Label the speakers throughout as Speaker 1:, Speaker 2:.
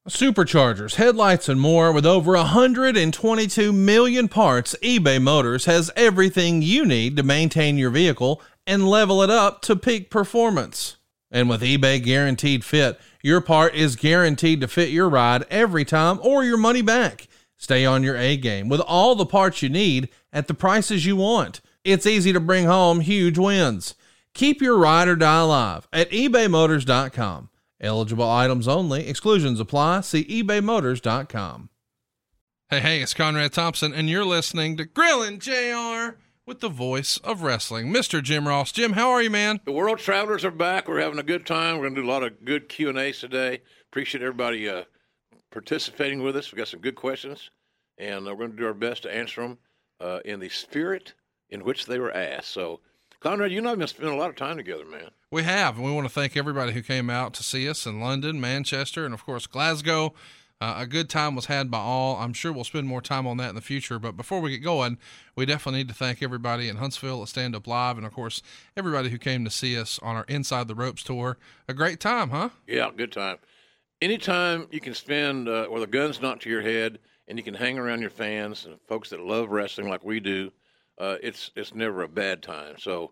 Speaker 1: Superchargers, headlights, and more. With over 122 million parts, eBay Motors has everything you need to maintain your vehicle and level it up to peak performance. And with eBay Guaranteed Fit, your part is guaranteed to fit your ride every time or your money back. Stay on your A game with all the parts you need at the prices you want. It's easy to bring home huge wins. Keep your ride or die alive at ebaymotors.com. Eligible items only. Exclusions apply. See ebaymotors.com. Hey, it's Conrad Thompson, and you're listening to Grillin' JR with the voice of wrestling, Mr. Jim Ross. Jim, how are you, man?
Speaker 2: The World Travelers are back. We're having a good time. We're going to do a lot of good Q&As today. Appreciate everybody participating with us. We've got some good questions, and we're going to do our best to answer them in the spirit in which they were asked. So, Conrad, you and I have been spending a lot of time together, man.
Speaker 1: We have, and we want to thank everybody who came out to see us in London, Manchester, and, of course, Glasgow. A good time was had by all. I'm sure we'll spend more time on that in the future, but before we get going, we definitely need to thank everybody in Huntsville at Stand Up Live, and, of course, everybody who came to see us on our Inside the Ropes tour. A great time, huh?
Speaker 2: Yeah, good time. Anytime you can spend with a gun's not to your head and you can hang around your fans and folks that love wrestling like we do, it's never a bad time. So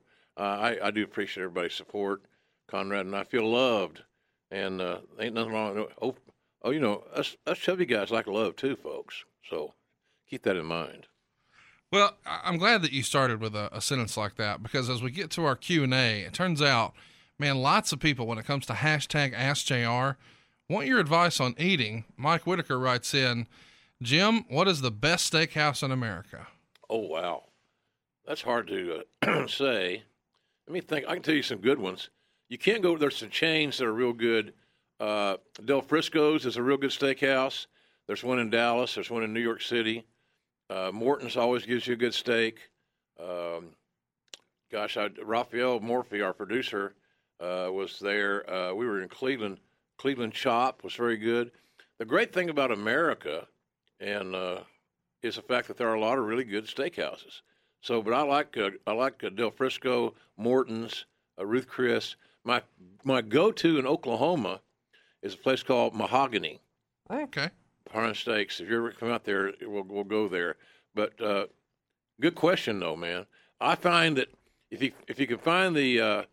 Speaker 2: I do appreciate everybody's support, Conrad, and I feel loved, and ain't nothing wrong. Oh, you know, us chubby guys like love too, folks. So keep that in mind.
Speaker 1: Well, I'm glad that you started with a sentence like that, because as we get to our Q&A, it turns out, man, lots of people, when it comes to hashtag AskJR, want your advice on eating. Mike Whitaker writes in, Jim, what is the best steakhouse in America?
Speaker 2: Oh, wow. That's hard to say. Let me think. I can tell you some good ones. You can't go, there's some chains that are real good. Del Frisco's is a real good steakhouse. There's one in Dallas. There's one in New York City. Morton's always gives you a good steak. Raphael Morphy, our producer, was there. We were in Cleveland. Cleveland Chop was very good. The great thing about America is the fact that there are a lot of really good steakhouses. So, but I like Del Frisco, Morton's, Ruth Chris. My go-to in Oklahoma is a place called Mahogany.
Speaker 1: Okay.
Speaker 2: Parn Steaks. If you ever come out there, we'll go there. But good question though, man. I find that if you can find those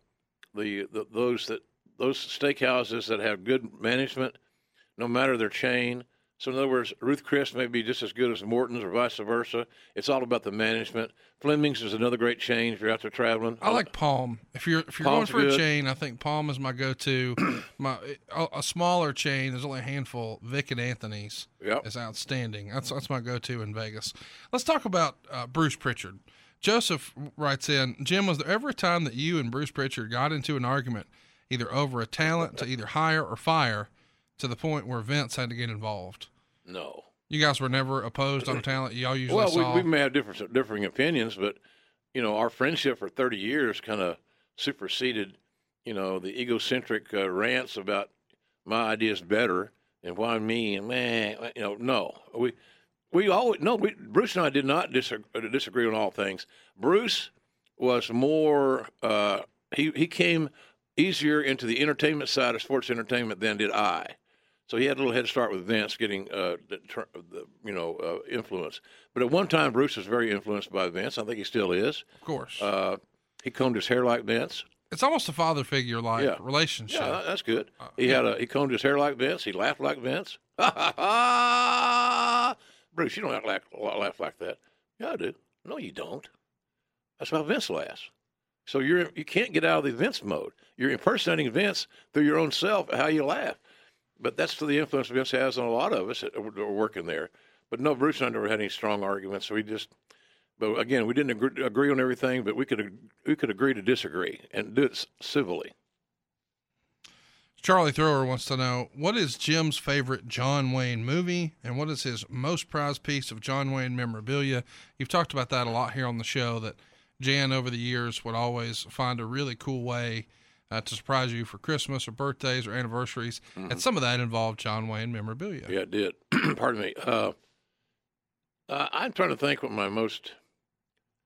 Speaker 2: steakhouses that have good management, no matter their chain. So in other words, Ruth Chris may be just as good as Morton's or vice versa. It's all about the management. Fleming's is another great chain if you're out there traveling.
Speaker 1: I like Palm. If you're going for a chain, I think Palm is my go-to. A smaller chain, there's only a handful. Vic and Anthony's is outstanding. That's my go-to in Vegas. Let's talk about Bruce Pritchard. Joseph writes in, Jim, was there ever a time that you and Bruce Pritchard got into an argument, either over a talent to either hire or fire, to the point where Vince had to get involved?
Speaker 2: No. You
Speaker 1: guys were never opposed on a talent? Y'all usually saw?
Speaker 2: We may have differing opinions, but, you know, our friendship for 30 years kind of superseded, you know, the egocentric rants about my idea's better and why me and man, you know, no. Bruce and I did not disagree on all things. Bruce was more, he came easier into the entertainment side of sports entertainment than did I. So he had a little head start with Vince getting, influence. But at one time, Bruce was very influenced by Vince. I think he still is.
Speaker 1: Of course.
Speaker 2: He combed his hair like Vince.
Speaker 1: It's almost a father figure like relationship. Yeah,
Speaker 2: that's good. He combed his hair like Vince. He laughed like Vince. Bruce, you don't laugh like that. Yeah, I do. No, you don't. That's how Vince laughs. So you can't get out of the Vince mode. You're impersonating Vince through your own self, how you laugh. But that's the influence Vince has on a lot of us that are working there. But no, Bruce and I never had any strong arguments. So but again, we didn't agree on everything, but we could agree to disagree and do it civilly.
Speaker 1: Charlie Thrower wants to know, what is Jim's favorite John Wayne movie, and what is his most prized piece of John Wayne memorabilia? You've talked about that a lot here on the show, that Jan over the years would always find a really cool way to surprise you for Christmas or birthdays or anniversaries. Mm-hmm. And some of that involved John Wayne memorabilia.
Speaker 2: Yeah, it did. Pardon me. I'm trying to think what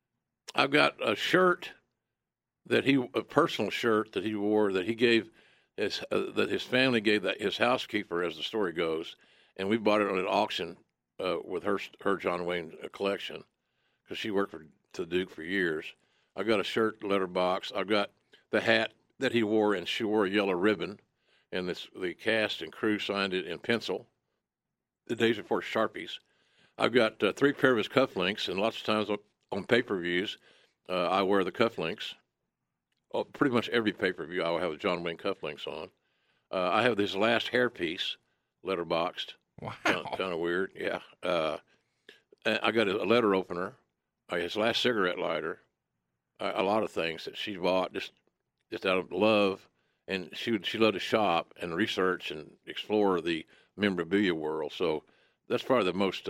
Speaker 2: I've got a shirt a personal shirt that he wore that he gave that his family gave that his housekeeper, as the story goes, and we bought it on an auction with her John Wayne collection because she worked for the Duke for years. I got a shirt letterbox. I got the hat that he wore, and she wore a yellow ribbon, and the cast and crew signed it in pencil. The days before Sharpies. I've got 3 pair of his cufflinks, and lots of times on pay-per-views, I wear the cufflinks. Oh, pretty much every pay-per-view I will have the John Wayne cufflinks on. I have this last hairpiece letterboxed.
Speaker 1: Wow.
Speaker 2: Kind of weird, yeah. I got a letter opener, his last cigarette lighter, a lot of things that she bought just out of love, and she loved to shop and research and explore the memorabilia world. So that's probably the most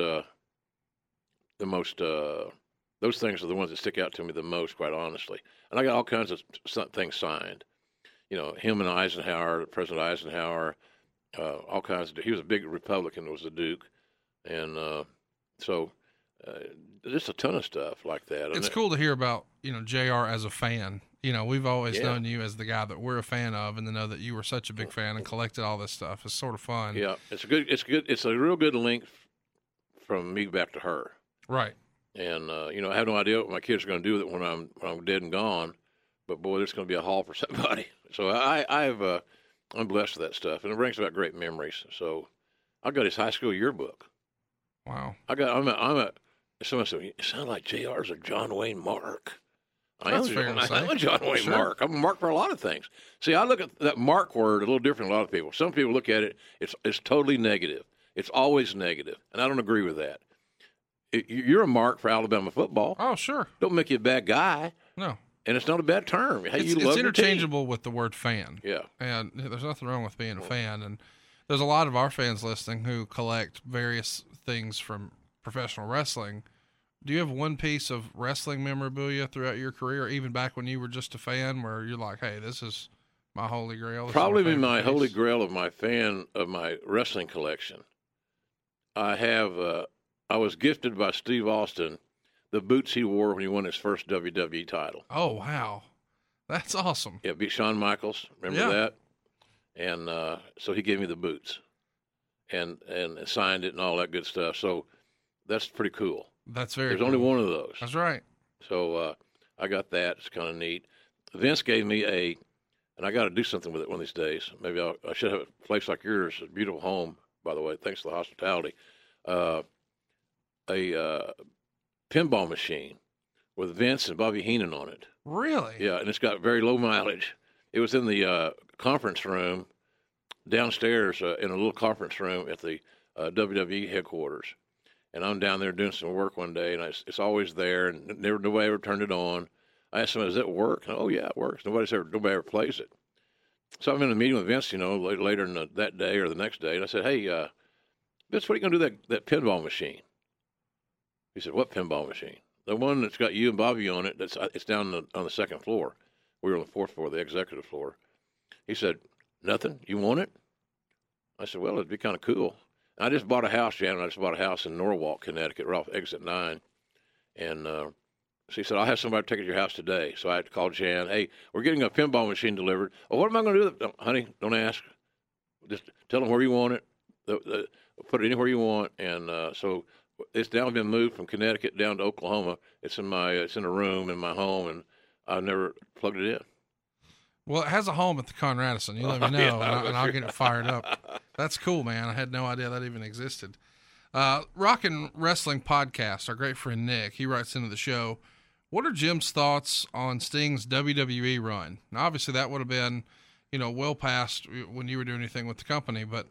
Speaker 2: those things are the ones that stick out to me the most, quite honestly. And I got all kinds of things signed. You know, him and Eisenhower, President Eisenhower, all kinds of. He was a big Republican. Was the Duke, and so just a ton of stuff like that.
Speaker 3: It's cool to hear about JR as a fan. We've always known you as the guy that we're a fan of, and to know that you were such a big fan and collected all this stuff is sort of fun.
Speaker 2: Yeah, it's good. It's a real good link from me back to her.
Speaker 3: Right.
Speaker 2: And I have no idea what my kids are going to do with it when I'm dead and gone. But boy, there's going to be a haul for somebody. So I'm blessed with that stuff, and it brings about great memories. So I got his high school yearbook.
Speaker 3: Wow.
Speaker 2: Someone said, "You sound like JR's a John Wayne Mark."
Speaker 3: That's fair to say.
Speaker 2: I'm a John Wayne
Speaker 3: Sure.
Speaker 2: Mark. I'm a Mark for a lot of things. See, I look at that Mark word a little different than a lot of people. Some people look at it, it's totally negative. It's always negative, and I don't agree with that. You're a Mark for Alabama football.
Speaker 3: Oh, sure.
Speaker 2: Don't make you a bad guy.
Speaker 3: No.
Speaker 2: And it's not a bad term. Hey,
Speaker 3: It's interchangeable with the word fan.
Speaker 2: Yeah.
Speaker 3: And there's nothing wrong with being a fan. And there's a lot of our fans listening who collect various things from professional wrestling. Do you have one piece of wrestling memorabilia throughout your career, even back when you were just a fan, where you're like, hey, this is my holy grail?
Speaker 2: Probably my holy grail of my wrestling collection. I was gifted by Steve Austin the boots he wore when he won his first WWE title.
Speaker 3: Oh, wow. That's awesome.
Speaker 2: Yeah, beat Shawn Michaels. Remember that? And so he gave me the boots and signed it and all that good stuff. So that's pretty cool.
Speaker 3: That's very
Speaker 2: There's
Speaker 3: cool.
Speaker 2: only one of those.
Speaker 3: That's right.
Speaker 2: So I got that. It's kind of neat. Vince gave me and I got to do something with it one of these days. Maybe I should have a place like yours, a beautiful home, by the way, thanks to the hospitality. A pinball machine with Vince and Bobby Heenan on it.
Speaker 3: Really?
Speaker 2: Yeah, and it's got very low mileage. It was in the conference room downstairs in a little conference room at the WWE headquarters. And I'm down there doing some work one day, and it's always there, and nobody ever turned it on. I asked somebody, does it work? And, oh, yeah, it works. Nobody ever plays it. So I'm in a meeting with Vince, later in that day or the next day, and I said, hey, Vince, what are you going to do with that pinball machine? He said, what pinball machine? The one that's got you and Bobby on it, it's down on the second floor. We were on the fourth floor, the executive floor. He said, nothing? You want it? I said, well, it'd be kind of cool. I just bought a house, Jan, I just bought a house in Norwalk, Connecticut, right off exit 9. And so he said, I'll have somebody take it to your house today. So I had to call Jan, hey, we're getting a pinball machine delivered. Oh, what am I going to do with it? Honey, don't ask. Just tell them where you want it. Put it anywhere you want. And so it's now been moved from Connecticut down to Oklahoma. It's in a room in my home, and I've never plugged it in.
Speaker 3: Well, it has a home at the Conradison. You let me know, and I'll get it fired up. That's cool, man. I had no idea that even existed. Rock and Wrestling Podcast, our great friend Nick, he writes into the show, what are Jim's thoughts on Sting's WWE run? Now, obviously, that would have been, well past when you were doing anything with the company, but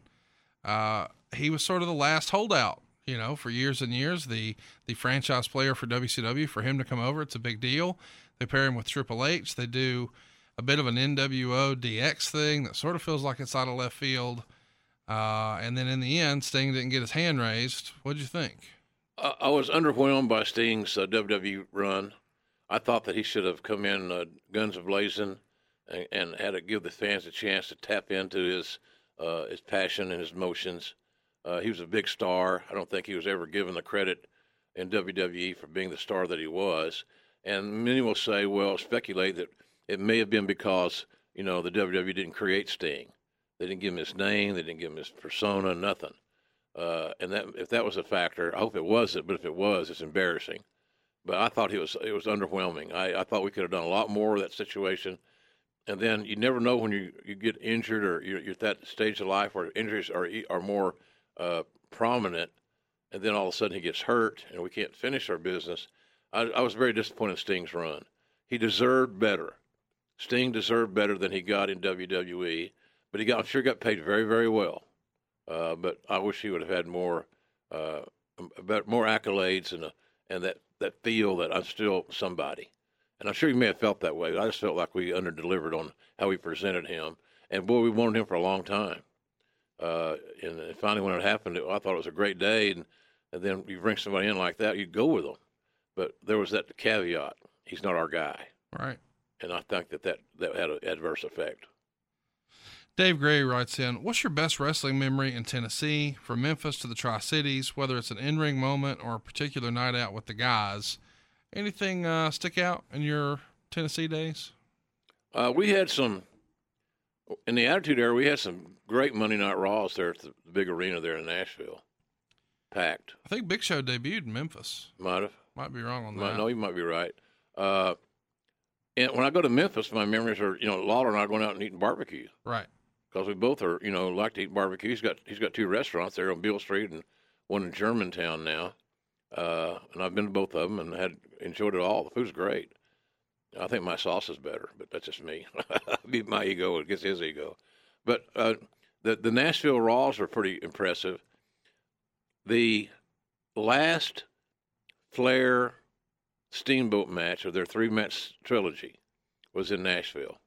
Speaker 3: he was sort of the last holdout. For years and years, the franchise player for WCW, for him to come over, it's a big deal. They pair him with Triple H. They do a bit of an NWO DX thing that sort of feels like it's out of left field. And then in the end, Sting didn't get his hand raised. What'd you think?
Speaker 2: I was underwhelmed by Sting's WWE run. I thought that he should have come in guns a-blazing and had to give the fans a chance to tap into his passion and his emotions. He was a big star. I don't think he was ever given the credit in WWE for being the star that he was. And many will say, speculate that it may have been because, the WWE didn't create Sting. They didn't give him his name. They didn't give him his persona, nothing. And that, if that was a factor, I hope it wasn't, but if it was, it's embarrassing. But I thought it was underwhelming. I thought we could have done a lot more of that situation. And then you never know when you get injured or you're at that stage of life where injuries are more prominent, and then all of a sudden he gets hurt and we can't finish our business. I was very disappointed in Sting's run. He deserved better. Sting deserved better than he got in WWE, but I'm sure got paid very, very well. But I wish he would have had more accolades and that feel that I'm still somebody. And I'm sure he may have felt that way. I just felt like we under-delivered on how we presented him. And, boy, we wanted him for a long time. And finally when it happened, I thought it was a great day. And then you bring somebody in like that, you go with them. But there was that caveat. He's not our guy.
Speaker 3: Right.
Speaker 2: And I think that had an adverse effect.
Speaker 3: Dave Gray writes in, what's your best wrestling memory in Tennessee, from Memphis to the Tri-Cities, whether it's an in-ring moment or a particular night out with the guys? Anything stick out in your Tennessee days?
Speaker 2: We had some, in the Attitude Era, we had some great Monday Night Raws there at the big arena there in Nashville. Packed.
Speaker 3: I think Big Show debuted in Memphis.
Speaker 2: Might have.
Speaker 3: Might be wrong on that.
Speaker 2: No, you might be right. And when I go to Memphis, my memories are, Lawler and I going out and eating barbecue.
Speaker 3: Right.
Speaker 2: Because we both are, like to eat barbecue. He's got two restaurants there on Beale Street and one in Germantown now. And I've been to both of them and enjoyed it all. The food's great. I think my sauce is better, but that's just me. Beat my ego against his ego. But the Nashville Raws are pretty impressive. The last Flair Steamboat match of their 3-match trilogy was in Nashville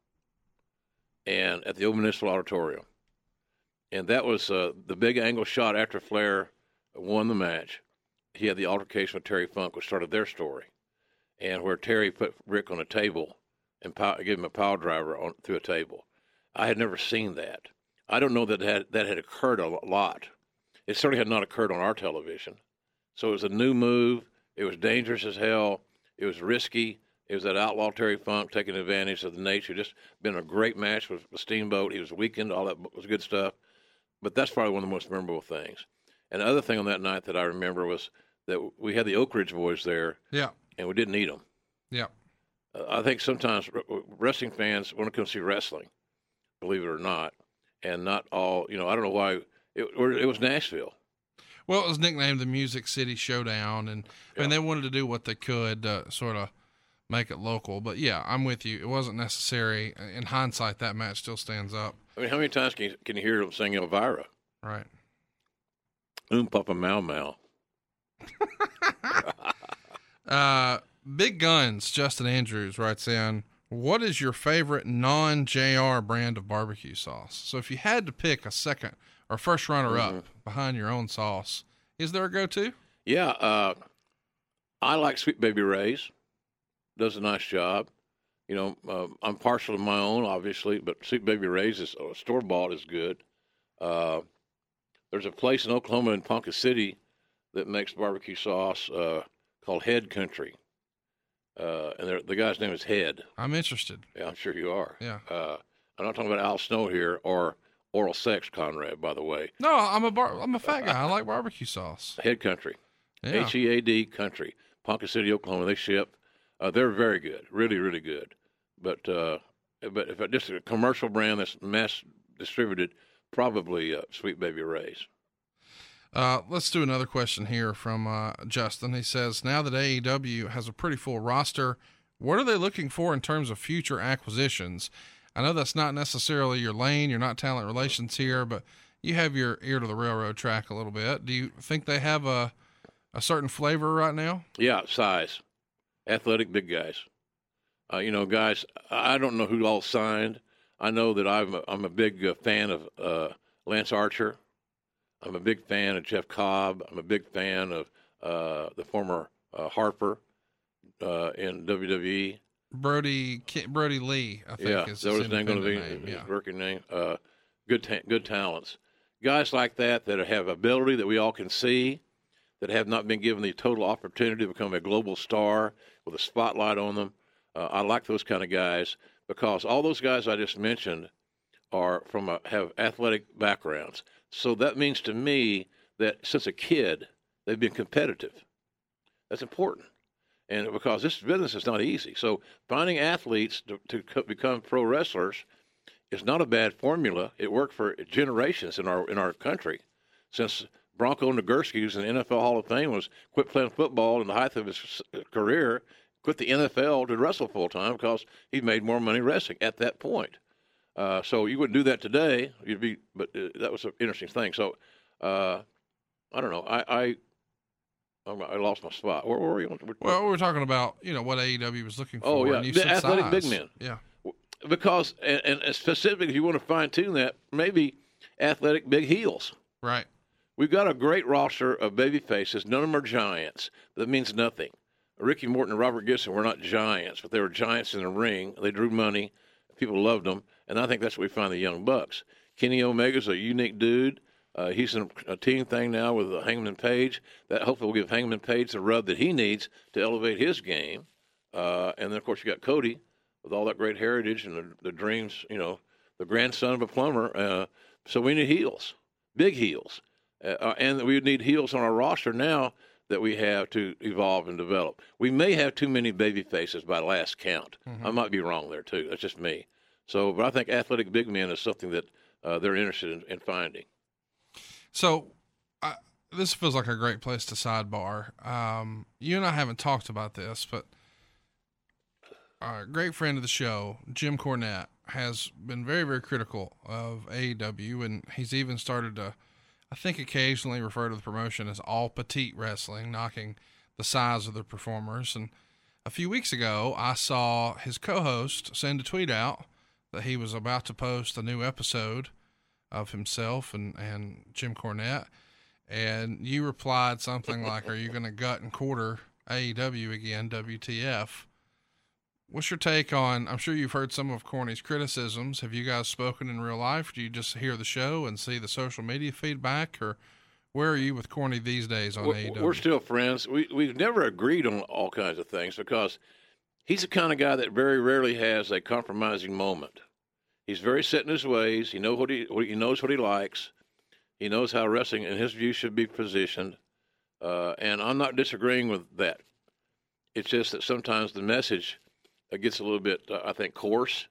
Speaker 2: and at the Old Municipal Auditorium. And that was the big angle shot after Flair won the match. He had the altercation with Terry Funk, which started their story, and where Terry put Rick on a table and gave him a pile driver through a table. I had never seen that. I don't know that had occurred a lot. It certainly had not occurred on our television. So it was a new move. It was dangerous as hell. It was risky. It was that outlaw Terry Funk taking advantage of the nature. Just been a great match with Steamboat. He was weakened. All that was good stuff. But that's probably one of the most memorable things. And the other thing on that night that I remember was that we had the Oak Ridge Boys there. Yeah. And we didn't eat them.
Speaker 3: Yeah.
Speaker 2: I think sometimes wrestling fans want to come see wrestling, believe it or not. And not all, I don't know why. It was Nashville.
Speaker 3: Well, it was nicknamed the Music City Showdown, and they wanted to do what they could to sort of make it local. But, yeah, I'm with you. It wasn't necessary. In hindsight, that match still stands up.
Speaker 2: I mean, how many times can you hear them sing Elvira?
Speaker 3: Right.
Speaker 2: Papa Mau Mau.
Speaker 3: Big Guns, Justin Andrews writes in, what is your favorite non-JR brand of barbecue sauce? So if you had to pick a second or first runner-up behind your own sauce, is there a go-to?
Speaker 2: Yeah, I like Sweet Baby Ray's. Does a nice job. I'm partial to my own, obviously, but Sweet Baby Ray's is store-bought is good. There's a place in Oklahoma in Ponca City that makes barbecue sauce called Head Country. And the guy's name is Head.
Speaker 3: I'm interested.
Speaker 2: Yeah, I'm sure you are.
Speaker 3: Yeah.
Speaker 2: I'm not talking about Al Snow here or oral sex, Conrad, by the way.
Speaker 3: No, I'm a fat guy. I like barbecue sauce.
Speaker 2: Head Country.
Speaker 3: Yeah.
Speaker 2: HEAD Country. Ponca City, Oklahoma. They ship. They're very good. Really, really good. But if just a commercial brand that's mass distributed, probably Sweet Baby Ray's.
Speaker 3: Let's do another question here from Justin. He says, now that AEW has a pretty full roster, what are they looking for in terms of future acquisitions? I know that's not necessarily your lane. You're not talent relations here, but you have your ear to the railroad track a little bit. Do you think they have a certain flavor right now?
Speaker 2: Yeah, size. Athletic big guys. Guys, I don't know who all signed. I know that I'm a big fan of Lance Archer. I'm a big fan of Jeff Cobb. I'm a big fan of the former Harper in WWE.
Speaker 3: Brody Lee, I think.
Speaker 2: Yeah,
Speaker 3: is
Speaker 2: that was his name going to be
Speaker 3: his
Speaker 2: working name. Good talents. Guys like that have ability that we all can see, that have not been given the total opportunity to become a global star with a spotlight on them. I like those kind of guys because all those guys I just mentioned have athletic backgrounds. So that means to me that since a kid they've been competitive. That's important, and because this business is not easy. So finding athletes to become pro wrestlers is not a bad formula. It worked for generations in our country, since Bronco Nagurski, who's in the NFL Hall of Fame, was quit playing football in the height of his career, quit the NFL to wrestle full time because he made more money wrestling at that point. So you wouldn't do that today. But that was an interesting thing. So I don't know. I lost my spot. Where were you?
Speaker 3: Well, we were talking about what AEW was looking for.
Speaker 2: Oh yeah,
Speaker 3: and you
Speaker 2: the
Speaker 3: said
Speaker 2: athletic
Speaker 3: size.
Speaker 2: big men.
Speaker 3: Yeah.
Speaker 2: Because and specifically, if you want to fine tune that, maybe athletic big heels.
Speaker 3: Right.
Speaker 2: We've got a great roster of baby faces. None of them are giants. That means nothing. Ricky Morton and Robert Gibson were not giants, but they were giants in the ring. They drew money. People loved them. And I think that's what we find the Young Bucks. Kenny Omega's a unique dude. He's in a team thing now with Hangman Page. That hopefully will give Hangman Page the rub that he needs to elevate his game. And then, of course, you got Cody with all that great heritage and the dreams, the grandson of a plumber. So we need heels, big heels. And we need heels on our roster now that we have to evolve and develop. We may have too many baby faces by last count. Mm-hmm. I might be wrong there, too. That's just me. So, but I think athletic big men is something that they're interested in finding.
Speaker 3: So this feels like a great place to sidebar. You and I haven't talked about this, but a great friend of the show, Jim Cornette, has been very, very critical of AEW, and he's even started to, I think, occasionally refer to the promotion as all petite wrestling, knocking the size of the performers. And a few weeks ago, I saw his co-host send a tweet out that he was about to post a new episode of himself and Jim Cornette. And you replied something like, "Are you going to gut and quarter AEW again, WTF?" What's your take on, I'm sure you've heard some of Corny's criticisms. Have you guys spoken in real life? Do you just hear the show and see the social media feedback? Or where are you with Corny these days on AEW?
Speaker 2: We're still friends. We've never agreed on all kinds of things because he's the kind of guy that very rarely has a compromising moment. He's very set in his ways. He knows what he likes. He knows how wrestling, in his view, should be positioned. And I'm not disagreeing with that. It's just that sometimes the message gets a little bit, I think, coarse,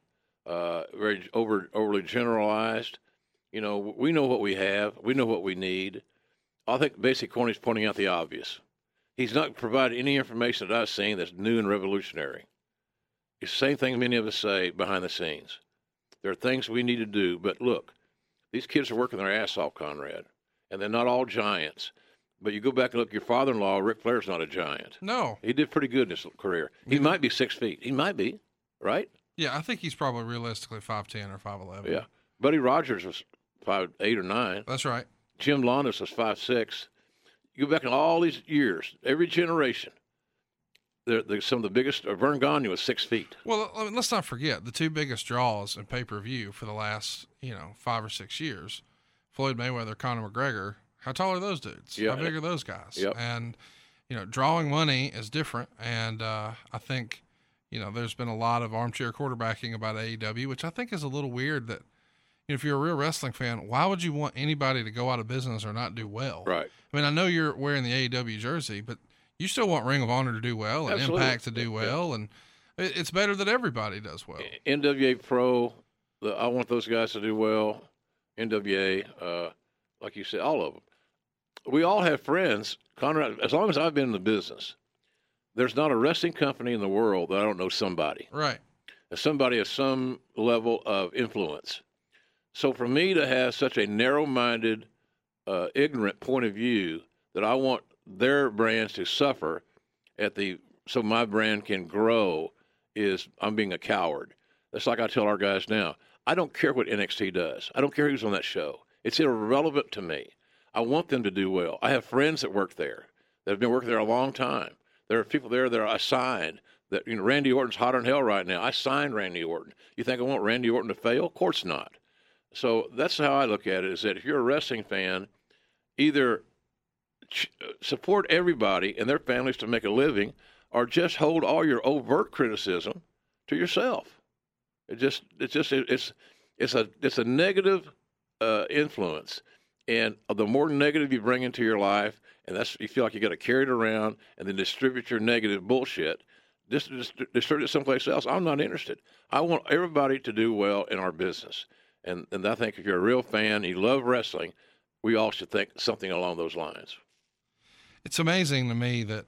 Speaker 2: very overly generalized. We know what we have. We know what we need. I think basically Corny's pointing out the obvious. He's not provided any information that I've seen that's new and revolutionary. It's the same thing many of us say behind the scenes. There are things we need to do, but look, these kids are working their ass off, Conrad, and they're not all giants. But you go back and look, your father-in-law, Ric Flair's not a giant.
Speaker 3: No.
Speaker 2: He did pretty good in his career. He might be 6 feet. He might be, right?
Speaker 3: Yeah, I think he's probably realistically 5'10" or 5'11".
Speaker 2: Yeah. Buddy Rogers was 5'8" or 9.
Speaker 3: That's right.
Speaker 2: Jim Londos was 5'6". You go back in all these years, every generation, some of the biggest. Vern Gagne was 6 feet.
Speaker 3: Well, let's not forget the two biggest draws in pay-per-view for the last 5 or 6 years: Floyd Mayweather, Conor McGregor. How tall are those dudes?
Speaker 2: Yeah.
Speaker 3: How big are those guys?
Speaker 2: Yep.
Speaker 3: And drawing money is different. And I think there's been a lot of armchair quarterbacking about AEW, which I think is a little weird. That if you're a real wrestling fan, why would you want anybody to go out of business or not do well?
Speaker 2: Right.
Speaker 3: I mean, I know you're wearing the AEW jersey, but you still want Ring of Honor to do well and
Speaker 2: Absolutely.
Speaker 3: Impact to do well, and it's better that everybody does well.
Speaker 2: NWA Pro, I want those guys to do well. NWA, like you said, all of them. We all have friends, Conrad. As long as I've been in the business, there's not a wrestling company in the world that I don't know somebody.
Speaker 3: Right.
Speaker 2: Somebody has some level of influence. So for me to have such a narrow-minded, ignorant point of view that I want their brands to suffer so my brand can grow I'm being a coward. That's like I tell our guys now. I don't care what NXT does. I don't care who's on that show. It's irrelevant to me. I want them to do well. I have friends that work there that have been working there a long time. There are people there that I signed. That Randy Orton's hotter than hell right now. I signed Randy Orton. You think I want Randy Orton to fail? Of course not. So that's how I look at it, is that if you're a wrestling fan, either support everybody and their families to make a living, or just hold all your overt criticism to yourself. It's It's a negative influence, and the more negative you bring into your life, and you feel like you got to carry it around and then distribute your negative bullshit. Just distribute it someplace else. I'm not interested. I want everybody to do well in our business, and I think if you're a real fan, you love wrestling, we all should think something along those lines.
Speaker 3: It's amazing to me that,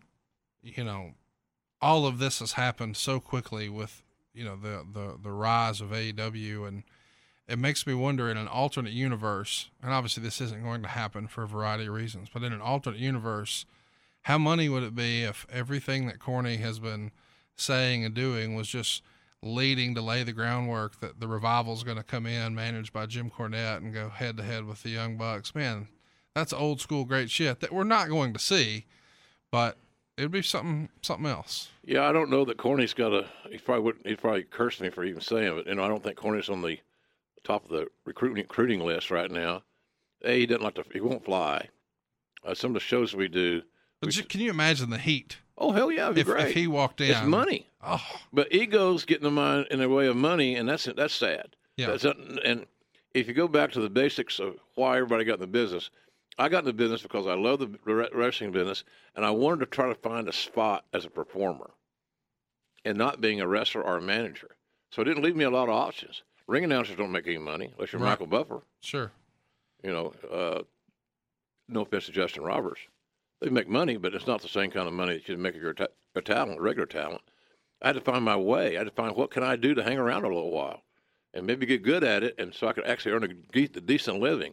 Speaker 3: all of this has happened so quickly with, the rise of AEW, and it makes me wonder, in an alternate universe, and obviously this isn't going to happen for a variety of reasons, but in an alternate universe, how money would it be if everything that Corny has been saying and doing was just leading to lay the groundwork that the Revival is going to come in, managed by Jim Cornette, and go head to head with the Young Bucks? Man, that's old school great shit that we're not going to see, but it'd be something else.
Speaker 2: Yeah, I don't know that Corny's got he'd probably curse me for even saying it. I don't think Corny's on the top of the recruiting list right now. He doesn't he won't fly. Some of the shows we do.
Speaker 3: Can you imagine the heat?
Speaker 2: Oh, hell yeah, it'd be great.
Speaker 3: If he walked in.
Speaker 2: It's money.
Speaker 3: Oh.
Speaker 2: But ego's getting in the way of money, and that's sad.
Speaker 3: Yeah.
Speaker 2: And if you go back to the basics of why everybody got in the business, I got in the business because I love the wrestling business, and I wanted to try to find a spot as a performer and not being a wrestler or a manager. So it didn't leave me a lot of options. Ring announcers don't make any money unless you're Michael Buffer.
Speaker 3: Sure.
Speaker 2: No offense to Justin Roberts. They make money, but it's not the same kind of money that you make if you're a talent, regular talent. I had to find my way. I had to find what can I do to hang around a little while and maybe get good at it, and so I could actually earn a decent living.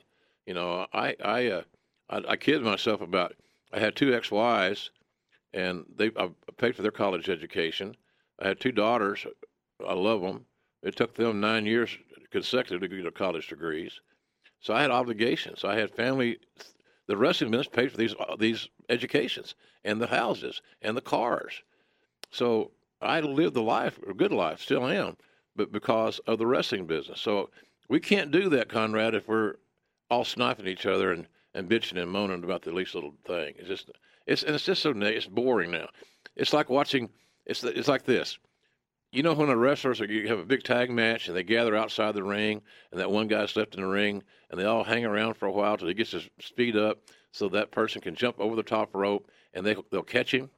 Speaker 2: I kid myself about I had 2 ex-wives, and I paid for their college education. I had 2 daughters. I love them. It took them 9 years consecutive to get their college degrees. So I had obligations. I had family. The wrestling business paid for these educations and the houses and the cars. So I lived a good life, still am, but because of the wrestling business. So we can't do that, Conrad, if we're all sniping each other and bitching and moaning about the least little thing. It's just so it's boring now. It's like watching. It's like this. When a wrestlers you have a big tag match and they gather outside the ring, and that one guy's left in the ring, and they all hang around for a while till he gets his speed up, so that person can jump over the top rope and they'll catch him.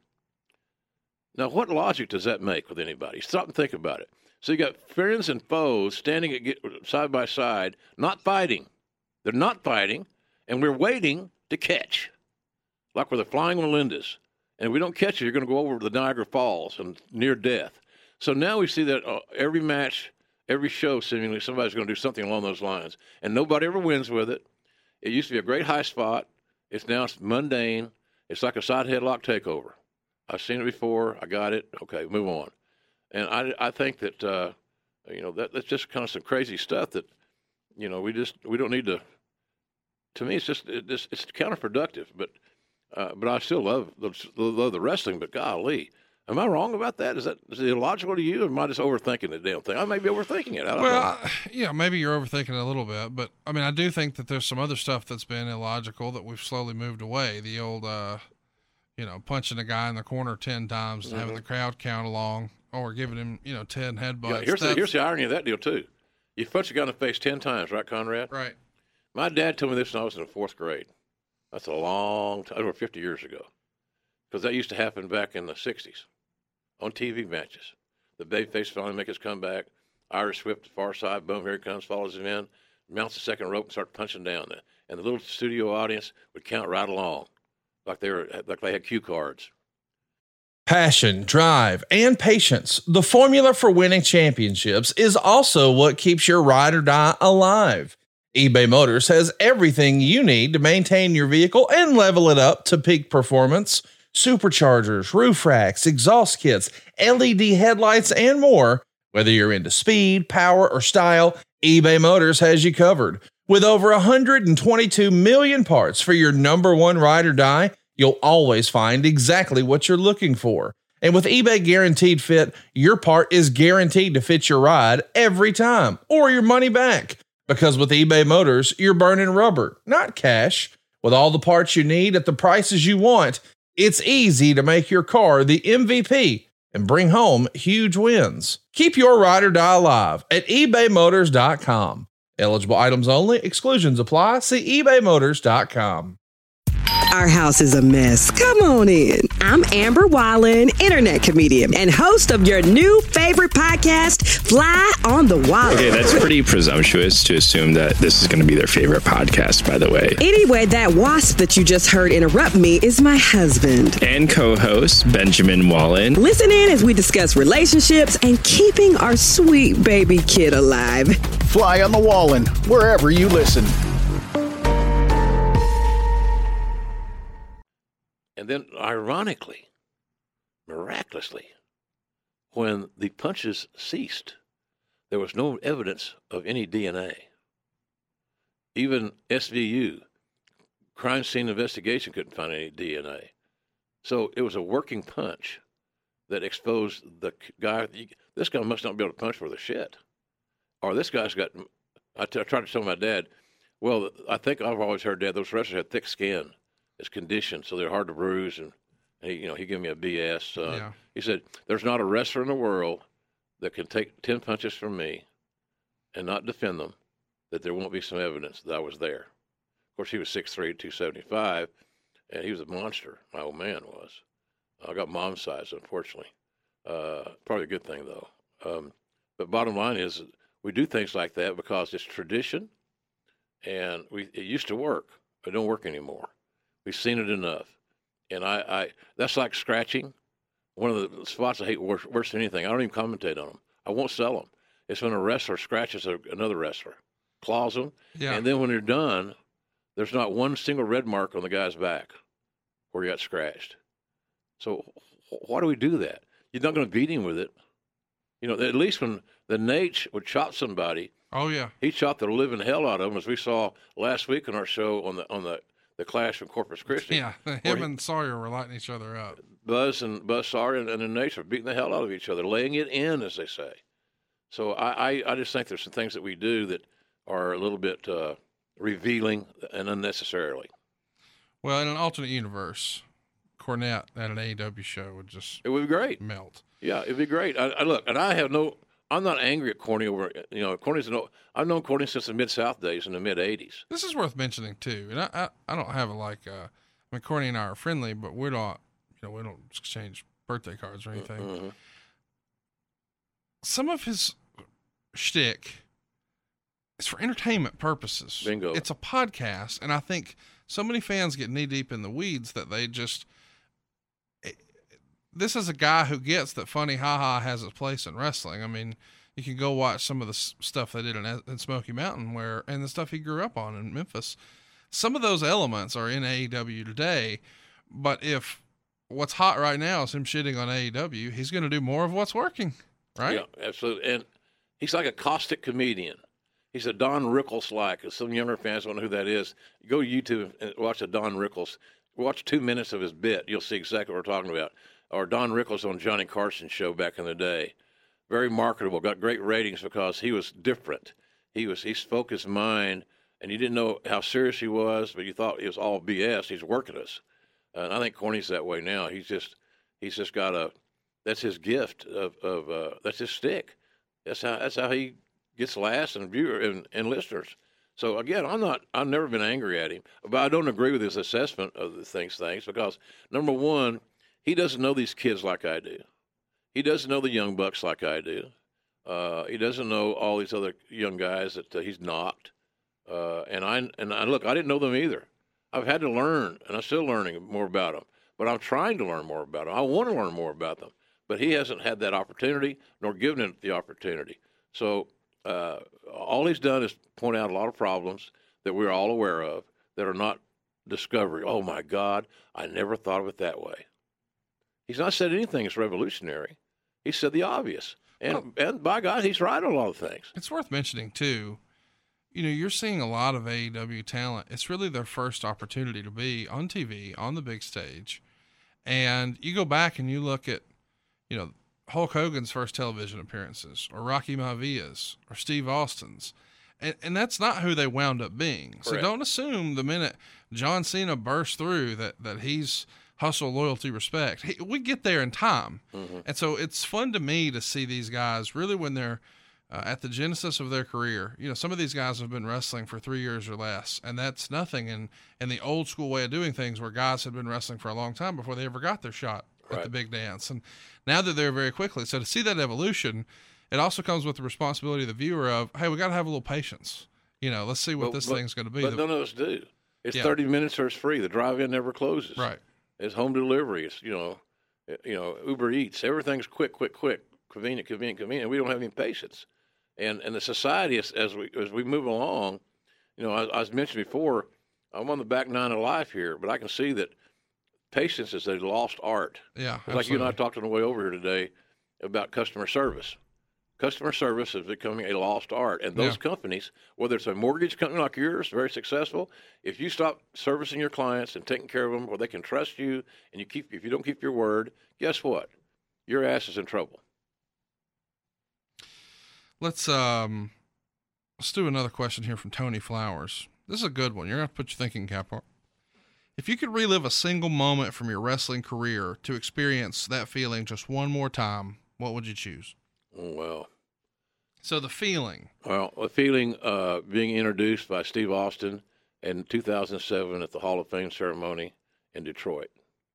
Speaker 2: Now, what logic does that make with anybody? Stop and think about it. So you got friends and foes standing side by side, not fighting. They're not fighting, and we're waiting to catch, like we're the Flying Melindas. And if we don't catch you, you're going to go over the Niagara Falls and near death. So now we see that every match, every show, seemingly somebody's going to do something along those lines, and nobody ever wins with it. It used to be a great high spot. It's mundane. It's like a side headlock takeover. I've seen it before. I got it. Okay, move on. And I think that that's just kind of some crazy stuff that we don't need to. To me, it's counterproductive. But I still love the wrestling. But golly. Am I wrong about that? Is it illogical to you, or am I just overthinking the damn thing? I may be overthinking it. I don't know.
Speaker 3: Yeah, maybe you're overthinking it a little bit, but I mean, I do think that there's some other stuff that's been illogical that we've slowly moved away. The old, punching a guy in the corner 10 times and having the crowd count along, or giving him, 10 headbutts.
Speaker 2: Yeah, here's the irony of that deal too. You punch a guy in the face 10 times, right, Conrad?
Speaker 3: Right.
Speaker 2: My dad told me this when I was in the 4th grade. That's a long time, over 50 years ago, because that used to happen back in the 60s. On TV matches. The babyface finally make his comeback. Irish whip to the far side. Boom, here he comes, follows him in, mounts the second rope and starts punching down there. And the little studio audience would count right along like they had cue cards.
Speaker 1: Passion, drive, and patience. The formula for winning championships is also what keeps your ride or die alive. eBay Motors has everything you need to maintain your vehicle and level it up to peak performance. Superchargers, roof racks, exhaust kits, LED headlights, and more. Whether you're into speed, power, or style, eBay Motors has you covered. With over 122 million parts for your number one ride or die, you'll always find exactly what you're looking for. And with eBay Guaranteed Fit, your part is guaranteed to fit your ride every time, or your money back. Because with eBay Motors, you're burning rubber, not cash. With all the parts you need at the prices you want, it's easy to make your car the MVP and bring home huge wins. Keep your ride or die alive at ebaymotors.com. Eligible items only. Exclusions apply. See ebaymotors.com.
Speaker 4: Our house is a mess. Come on in. I'm Amber Wallen, internet comedian and host of your new favorite podcast, Fly on the Wall.
Speaker 5: Okay, that's pretty presumptuous to assume that this is going to be their favorite podcast, by the way.
Speaker 4: Anyway, that wasp that you just heard interrupt me is my husband.
Speaker 5: And co-host, Benjamin Wallen.
Speaker 4: Listen in as we discuss relationships and keeping our sweet baby kid alive.
Speaker 6: Fly on the Wallen, wherever you listen.
Speaker 2: And then, ironically, miraculously, when the punches ceased, there was no evidence of any DNA. Even SVU, crime scene investigation, couldn't find any DNA. So it was a working punch that exposed the guy. This guy must not be able to punch worth a shit. Or this guy's got, I tried to tell my dad, well, I think I've always heard, Dad, those wrestlers had thick skin. It's conditioned, so they're hard to bruise, and he gave me a BS.
Speaker 3: Yeah.
Speaker 2: He said, "There's not a wrestler in the world that can take 10 punches from me and not defend them, that there won't be some evidence that I was there." Of course, he was 6'3", 275, and he was a monster. My old man was. I got mom's size, unfortunately. Probably a good thing though. But bottom line is, we do things like that because it's tradition, and it used to work, but it don't work anymore. We've seen it enough. And I that's like scratching. One of the spots I hate worse than anything. I don't even commentate on them. I won't sell them. It's when a wrestler scratches another wrestler, claws them, and then when they're done, there's not one single red mark on the guy's back where he got scratched. So why do we do that? You're not going to beat him with it. At least when the Nate would chop somebody,
Speaker 3: oh yeah,
Speaker 2: he chopped the living hell out of him, as we saw last week on our show on the Clash from Corpus Christi.
Speaker 3: Yeah, him and Sawyer were lighting each other up.
Speaker 2: Buzz Sawyer and then Nate were beating the hell out of each other, laying it in, as they say. So I just think there's some things that we do that are a little bit revealing and unnecessarily.
Speaker 3: Well, in an alternate universe, Cornette at an AEW show would just
Speaker 2: it would be great.
Speaker 3: Melt.
Speaker 2: Yeah, it'd be great. I look, and I'm not angry at Corny over. I've known Corny since the Mid-South days in the mid-'80s.
Speaker 3: This is worth mentioning too, and I don't have Corny and I are friendly, but we don't exchange birthday cards or anything.
Speaker 2: Mm-hmm.
Speaker 3: Some of his shtick is for entertainment purposes.
Speaker 2: Bingo.
Speaker 3: It's a podcast, and I think so many fans get knee deep in the weeds that they just. This is a guy who gets that funny ha-ha has its place in wrestling. I mean, you can go watch some of the stuff they did in Smoky Mountain and the stuff he grew up on in Memphis. Some of those elements are in AEW today, but if what's hot right now is him shitting on AEW, he's going to do more of what's working, right?
Speaker 2: Yeah, absolutely. And he's like a caustic comedian. He's a Don Rickles-like. Some younger fans don't know who that is. Go to YouTube and watch a Don Rickles. Watch 2 minutes of his bit. You'll see exactly what we're talking about. Or Don Rickles on Johnny Carson's show back in the day. Very marketable, got great ratings because he was different. He spoke his mind, and you didn't know how serious he was, but you thought it was all BS. He's working us. And I think Corny's that way now. He's just got that's his gift that's his stick. That's how he gets laughs and viewers and listeners. So again, I've never been angry at him, but I don't agree with his assessment of the things because number one, he doesn't know these kids like I do. He doesn't know the young bucks like I do. He doesn't know all these other young guys that he's knocked. And I look, I didn't know them either. I've had to learn, and I'm still learning more about them. But I'm trying to learn more about them. I want to learn more about them. But he hasn't had that opportunity, nor given it the opportunity. So all he's done is point out a lot of problems that we're all aware of that are not discovery. Oh, my God, I never thought of it that way. He's not said anything that's revolutionary. He said the obvious. And by God, he's right on a lot of things.
Speaker 3: It's worth mentioning, too, you're seeing a lot of AEW talent. It's really their first opportunity to be on TV, on the big stage. And you go back and you look at, Hulk Hogan's first television appearances, or Rocky Maivia, or Steve Austin's. And that's not who they wound up being. Correct. So don't assume the minute John Cena burst through that he's hustle, loyalty, respect. We get there in time. Mm-hmm. And so it's fun to me to see these guys really when they're at the genesis of their career, some of these guys have been wrestling for 3 years or less, and that's nothing in the old school way of doing things where guys had been wrestling for a long time before they ever got their shot at the big dance. And now they're there very quickly. So to see that evolution, it also comes with the responsibility of the viewer of, hey, we got to have a little patience. Let's see what this thing's going to be.
Speaker 2: But none of us do. It's 30 minutes or it's free. The drive-in never closes.
Speaker 3: Right.
Speaker 2: It's home delivery. It's, Uber Eats. Everything's quick, convenient. We don't have any patience. And the society, as we move along, I was mentioned before, I'm on the back nine of life here, but I can see that patience is a lost art.
Speaker 3: Yeah,
Speaker 2: like you and I talked on the way over here today about customer service. Customer service is becoming a lost art, and those companies, whether it's a mortgage company like yours, very successful, if you stop servicing your clients and taking care of them where they can trust you, and if you don't keep your word, guess what? Your ass is in trouble.
Speaker 3: Let's do another question here from Tony Flowers. This is a good one. You're going to have to put your thinking cap on. If you could relive a single moment from your wrestling career to experience that feeling just one more time, what would you choose?
Speaker 2: Oh, well.
Speaker 3: So the feeling.
Speaker 2: Well, the feeling being introduced by Steve Austin in 2007 at the Hall of Fame ceremony in Detroit.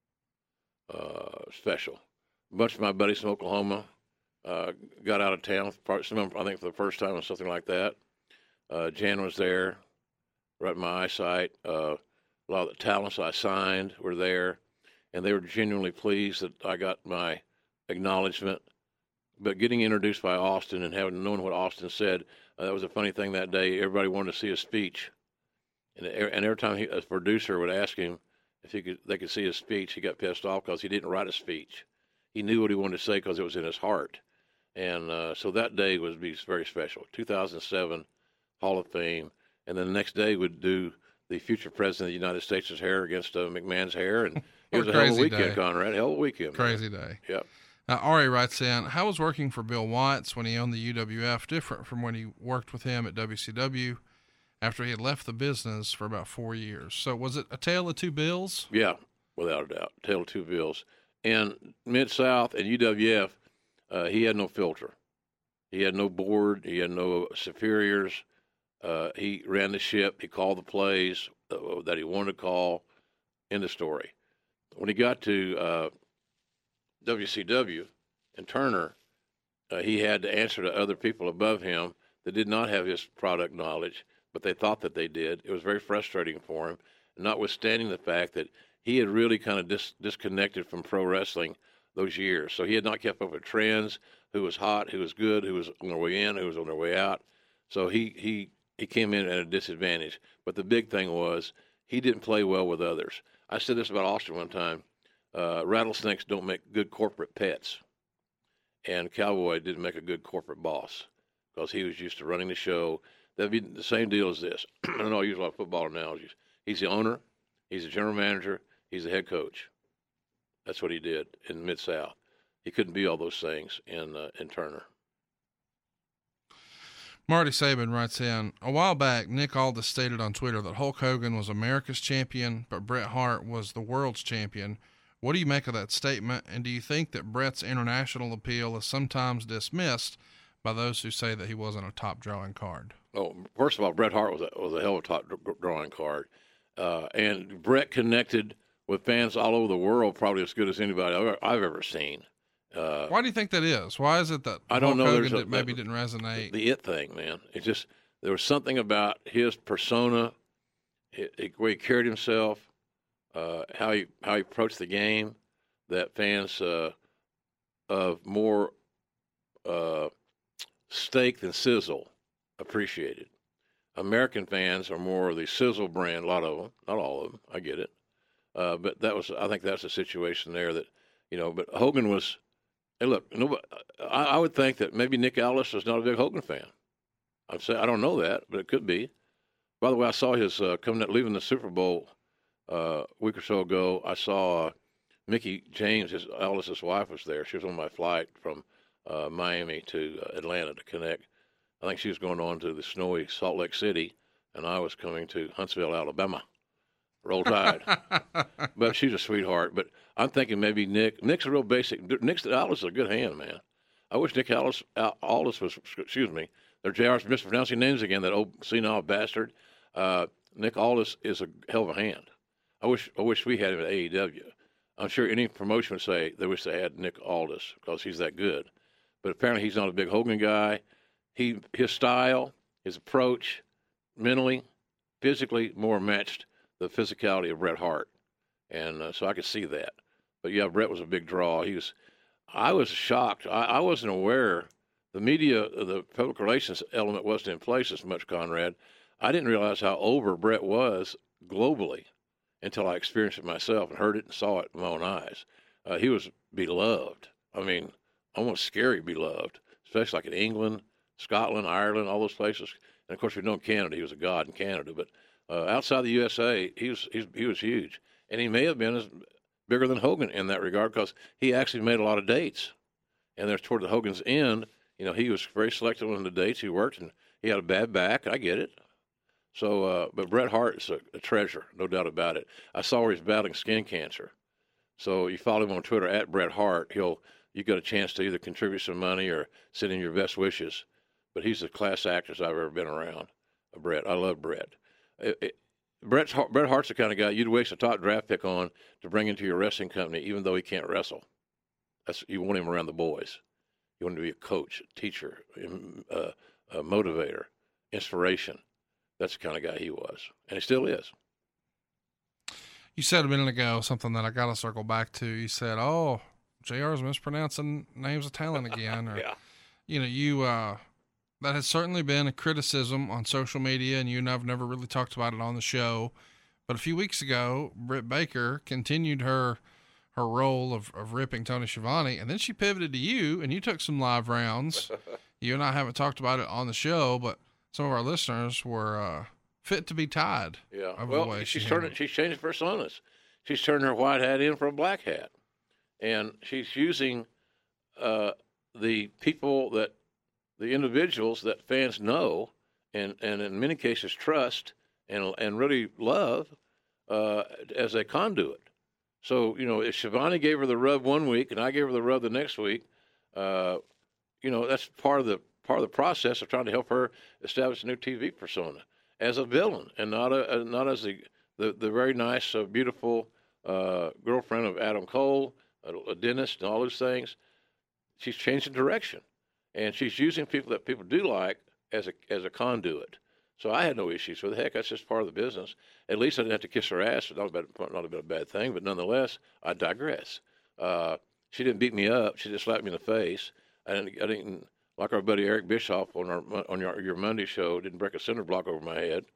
Speaker 2: Special. A bunch of my buddies from Oklahoma got out of town, some of them, I think, for the first time or something like that. Jan was there, right in my eyesight. A lot of the talents I signed were there, and they were genuinely pleased that I got my acknowledgement. But getting introduced by Austin and having known what Austin said, that was a funny thing that day. Everybody wanted to see his speech, and every time a producer would ask him if they could see his speech, he got pissed off because he didn't write a speech. He knew what he wanted to say because it was in his heart. And so that day would be very special. 2007 Hall of Fame, and then the next day would do the future president of the United States' hair against McMahon's hair, and it was a hell of a weekend, day. Conrad. Hell of a weekend.
Speaker 3: Crazy day.
Speaker 2: Yep.
Speaker 3: Ari writes in, how was working for Bill Watts when he owned the UWF different from when he worked with him at WCW after he had left the business for about 4 years? So was it a tale of two Bills?
Speaker 2: Yeah, without a doubt. Tale of two Bills. And Mid-South and UWF, he had no filter. He had no board. He had no superiors. He ran the ship. He called the plays that he wanted to call. End of story. When he got to WCW and Turner, he had to answer to other people above him that did not have his product knowledge, but they thought that they did. It was very frustrating for him, notwithstanding the fact that he had really kind of disconnected from pro wrestling those years. So he had not kept up with trends, who was hot, who was good, who was on their way in, who was on their way out. So he came in at a disadvantage. But the big thing was he didn't play well with others. I said this about Austin one time. Rattlesnakes don't make good corporate pets. And Cowboy didn't make a good corporate boss because he was used to running the show. That'd be the same deal as this. I don't know, I use a lot of football analogies. He's the owner, he's the general manager, he's the head coach. That's what he did in Mid-South. He couldn't be all those things in Turner.
Speaker 3: Marty Saban writes in, a while back, Nick Aldis stated on Twitter that Hulk Hogan was America's champion, but Bret Hart was the world's champion. What do you make of that statement, and do you think that Bret's international appeal is sometimes dismissed by those who say that he wasn't a top drawing card?
Speaker 2: Oh, first of all, Bret Hart was a hell of a top drawing card. And Bret connected with fans all over the world probably as good as anybody I've ever seen.
Speaker 3: Why do you think that is? Why is it that
Speaker 2: I don't
Speaker 3: Hulk
Speaker 2: know,
Speaker 3: Hogan maybe didn't resonate?
Speaker 2: The it thing, man. It just, there was something about his persona, the way he carried himself, how he approached the game, that fans of more steak than sizzle appreciated. American fans are more of the sizzle brand, a lot of them, not all of them, I get it. But I think that's a situation there that, but Hogan was, hey, look, I would think that maybe Nick Aldis was not a big Hogan fan. I'd say, I don't know that, but it could be. By the way, I saw his leaving the Super Bowl a week or so ago. I saw Mickey James, Aldis' wife, was there. She was on my flight from Miami to Atlanta to connect. I think she was going on to the snowy Salt Lake City, and I was coming to Huntsville, Alabama. Roll Tide. But she's a sweetheart. But I'm thinking maybe Nick's a real basic. Aldis is a good hand, man. I wish Nick Aldis was, excuse me, there JR's mispronouncing names again, that old senile bastard. Nick Aldis is a hell of a hand. I wish we had him at AEW. I'm sure any promotion would say they wish they had Nick Aldis because he's that good. But apparently he's not a big Hogan guy. His style, his approach, mentally, physically, more matched the physicality of Bret Hart. And so I could see that. But, yeah, Bret was a big draw. I was shocked. I wasn't aware. The media, the public relations element wasn't in place as much, Conrad. I didn't realize how over Bret was globally until I experienced it myself and heard it and saw it with my own eyes. He was beloved. I mean, almost scary beloved, especially like in England, Scotland, Ireland, all those places. And, of course, we know in Canada, he was a god in Canada. But outside the USA, he was huge. And he may have been bigger than Hogan in that regard because he actually made a lot of dates. And there's toward the Hogan's end, he was very selective on the dates he worked, and he had a bad back. I get it. So, but Bret Hart is a treasure, no doubt about it. I saw where he's battling skin cancer. So you follow him on Twitter at Bret Hart. You got a chance to either contribute some money or send in your best wishes. But he's the class actor I've ever been around. Bret, I love Bret. Bret Hart's the kind of guy you'd waste a top draft pick on to bring into your wrestling company, even though he can't wrestle. You want him around the boys. You want him to be a coach, a teacher, a motivator, inspiration. That's the kind of guy he was, and he still is.
Speaker 3: You said a minute ago something that I got to circle back to. You said, "Oh, JR's mispronouncing names of talent again," or
Speaker 2: yeah.
Speaker 3: That has certainly been a criticism on social media, and you and I've never really talked about it on the show. But a few weeks ago, Britt Baker continued her role of ripping Tony Schiavone, and then she pivoted to you, and you took some live rounds. You and I haven't talked about it on the show, but some of our listeners were fit to be tied.
Speaker 2: Yeah. Well, she's changing personas. She's turned her white hat in for a black hat, and she's using the individuals that fans know and in many cases trust and really love as a conduit. So, if Schiavone gave her the rub one week and I gave her the rub the next week, that's part of the process of trying to help her establish a new TV persona as a villain and not as the very nice, beautiful girlfriend of Adam Cole, a dentist, and all those things. She's changing direction. And she's using people that people do like as a conduit. So I had no issues with it. Heck, that's just part of the business. At least I didn't have to kiss her ass. Not a bad thing, but nonetheless, I digress. She didn't beat me up. She just slapped me in the face. I didn't like our buddy Eric Bischoff on your Monday show. Didn't break a cinder block over my head.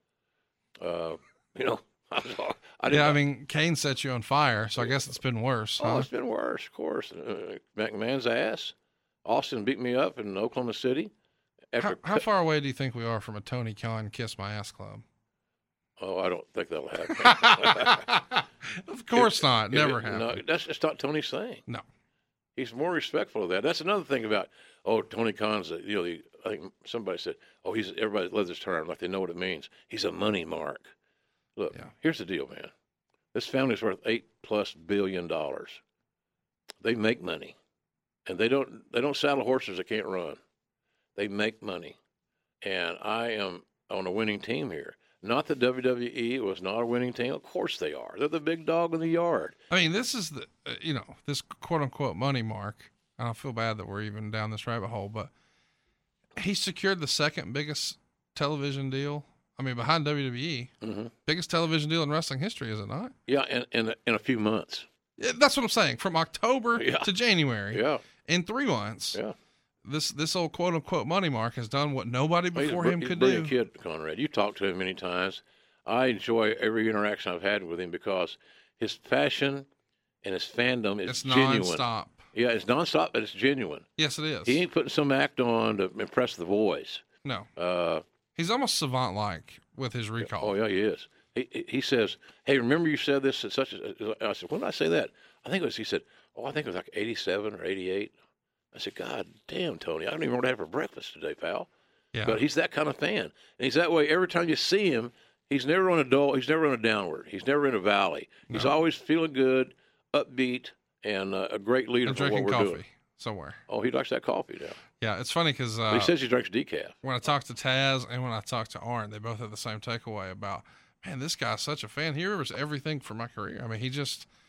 Speaker 3: Kane set you on fire, so I guess it's been worse.
Speaker 2: Oh, it's been worse, of course. McMahon's ass. Austin beat me up in Oklahoma City.
Speaker 3: How far away do you think we are from a Tony Khan Kiss My Ass Club?
Speaker 2: Oh, I don't think that'll happen.
Speaker 3: Of course not. Never happened.
Speaker 2: No, that's just not Tony's thing.
Speaker 3: No.
Speaker 2: He's more respectful of that. That's another thing about, Tony Khan's, I think somebody said, everybody loves this term, like they know what it means. He's a money mark. Look, Here's the deal, man. This family's worth $8+ billion. They make money. And they don't saddle horses that can't run. They make money. And I am on a winning team here. Not that WWE was not a winning team. Of course they are. They're the big dog in the yard.
Speaker 3: I mean, this is the, this quote unquote money mark. I don't feel bad that we're even down this rabbit hole, but he secured the second biggest television deal. I mean, behind WWE, biggest television deal in wrestling history, is it not?
Speaker 2: Yeah. In a few months.
Speaker 3: Yeah, that's what I'm saying. From October to January.
Speaker 2: Yeah.
Speaker 3: In 3 months.
Speaker 2: Yeah.
Speaker 3: This old quote unquote money mark has done what nobody before him could do.
Speaker 2: He's a brilliant kid, Conrad. You talked to him many times. I enjoy every interaction I've had with him because his passion and his fandom is genuine. It's nonstop. Yeah, it's nonstop, but it's genuine.
Speaker 3: Yes, it is.
Speaker 2: He ain't putting some act on to impress the boys.
Speaker 3: No. He's almost savant-like with his recall.
Speaker 2: Oh, yeah, he is. He says, "Hey, remember you said this at such a..." I said, "When did I say that?" I think it was, he said, I think it was like 87 or 88. I said, "God damn, Tony, I don't even know what I had for breakfast today, pal." Yeah. But he's that kind of fan. And he's that way every time you see him. He's never on a downward. He's never in a valley. No. He's always feeling good, upbeat, and a great leader for what we're doing.
Speaker 3: somewhere.
Speaker 2: Oh, he likes that coffee now.
Speaker 3: Yeah, it's funny because
Speaker 2: he says he drinks decaf.
Speaker 3: When I talk to Taz and when I talk to Arn, they both have the same takeaway about, man, this guy's such a fan. He remembers everything from my career. I mean, he's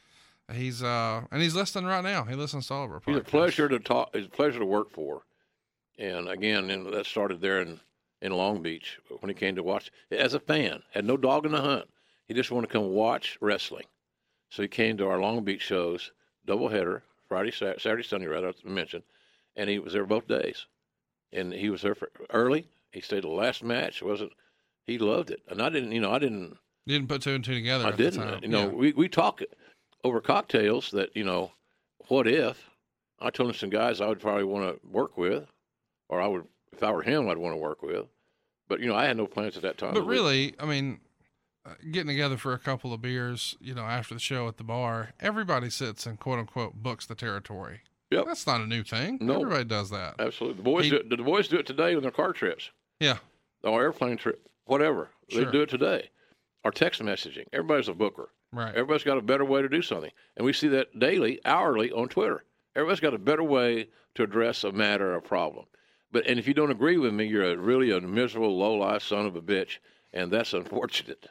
Speaker 3: and he's listening right now. He listens to all of our podcasts.
Speaker 2: He's a pleasure to talk. He's a pleasure to work for. And again, that started there in Long Beach when he came to watch as a fan. Had no dog in the hunt. He just wanted to come watch wrestling. So he came to our Long Beach shows, doubleheader, Saturday, Sunday, rather to mention, and he was there both days. And he was there for early. He stayed the last match. He loved it, and I didn't. You
Speaker 3: didn't put two and two together.
Speaker 2: I didn't. We talk over cocktails that what if I told him some guys I would probably want to work with, or I would, if I were him, I'd want to work with. But I had no plans at that time.
Speaker 3: But really, I mean, getting together for a couple of beers, after the show at the bar, everybody sits and quote unquote books the territory.
Speaker 2: Yep.
Speaker 3: That's not a new thing.
Speaker 2: No.
Speaker 3: Everybody does that.
Speaker 2: Absolutely. The boys do it today on their car trips.
Speaker 3: Yeah.
Speaker 2: Or airplane trip, whatever.
Speaker 3: Sure.
Speaker 2: They do it today. Or text messaging. Everybody's a booker.
Speaker 3: Right.
Speaker 2: Everybody's got a better way to do something. And we see that daily, hourly on Twitter. Everybody's got a better way to address a matter or a problem. And if you don't agree with me, you're really a miserable, low-life son of a bitch, and that's unfortunate.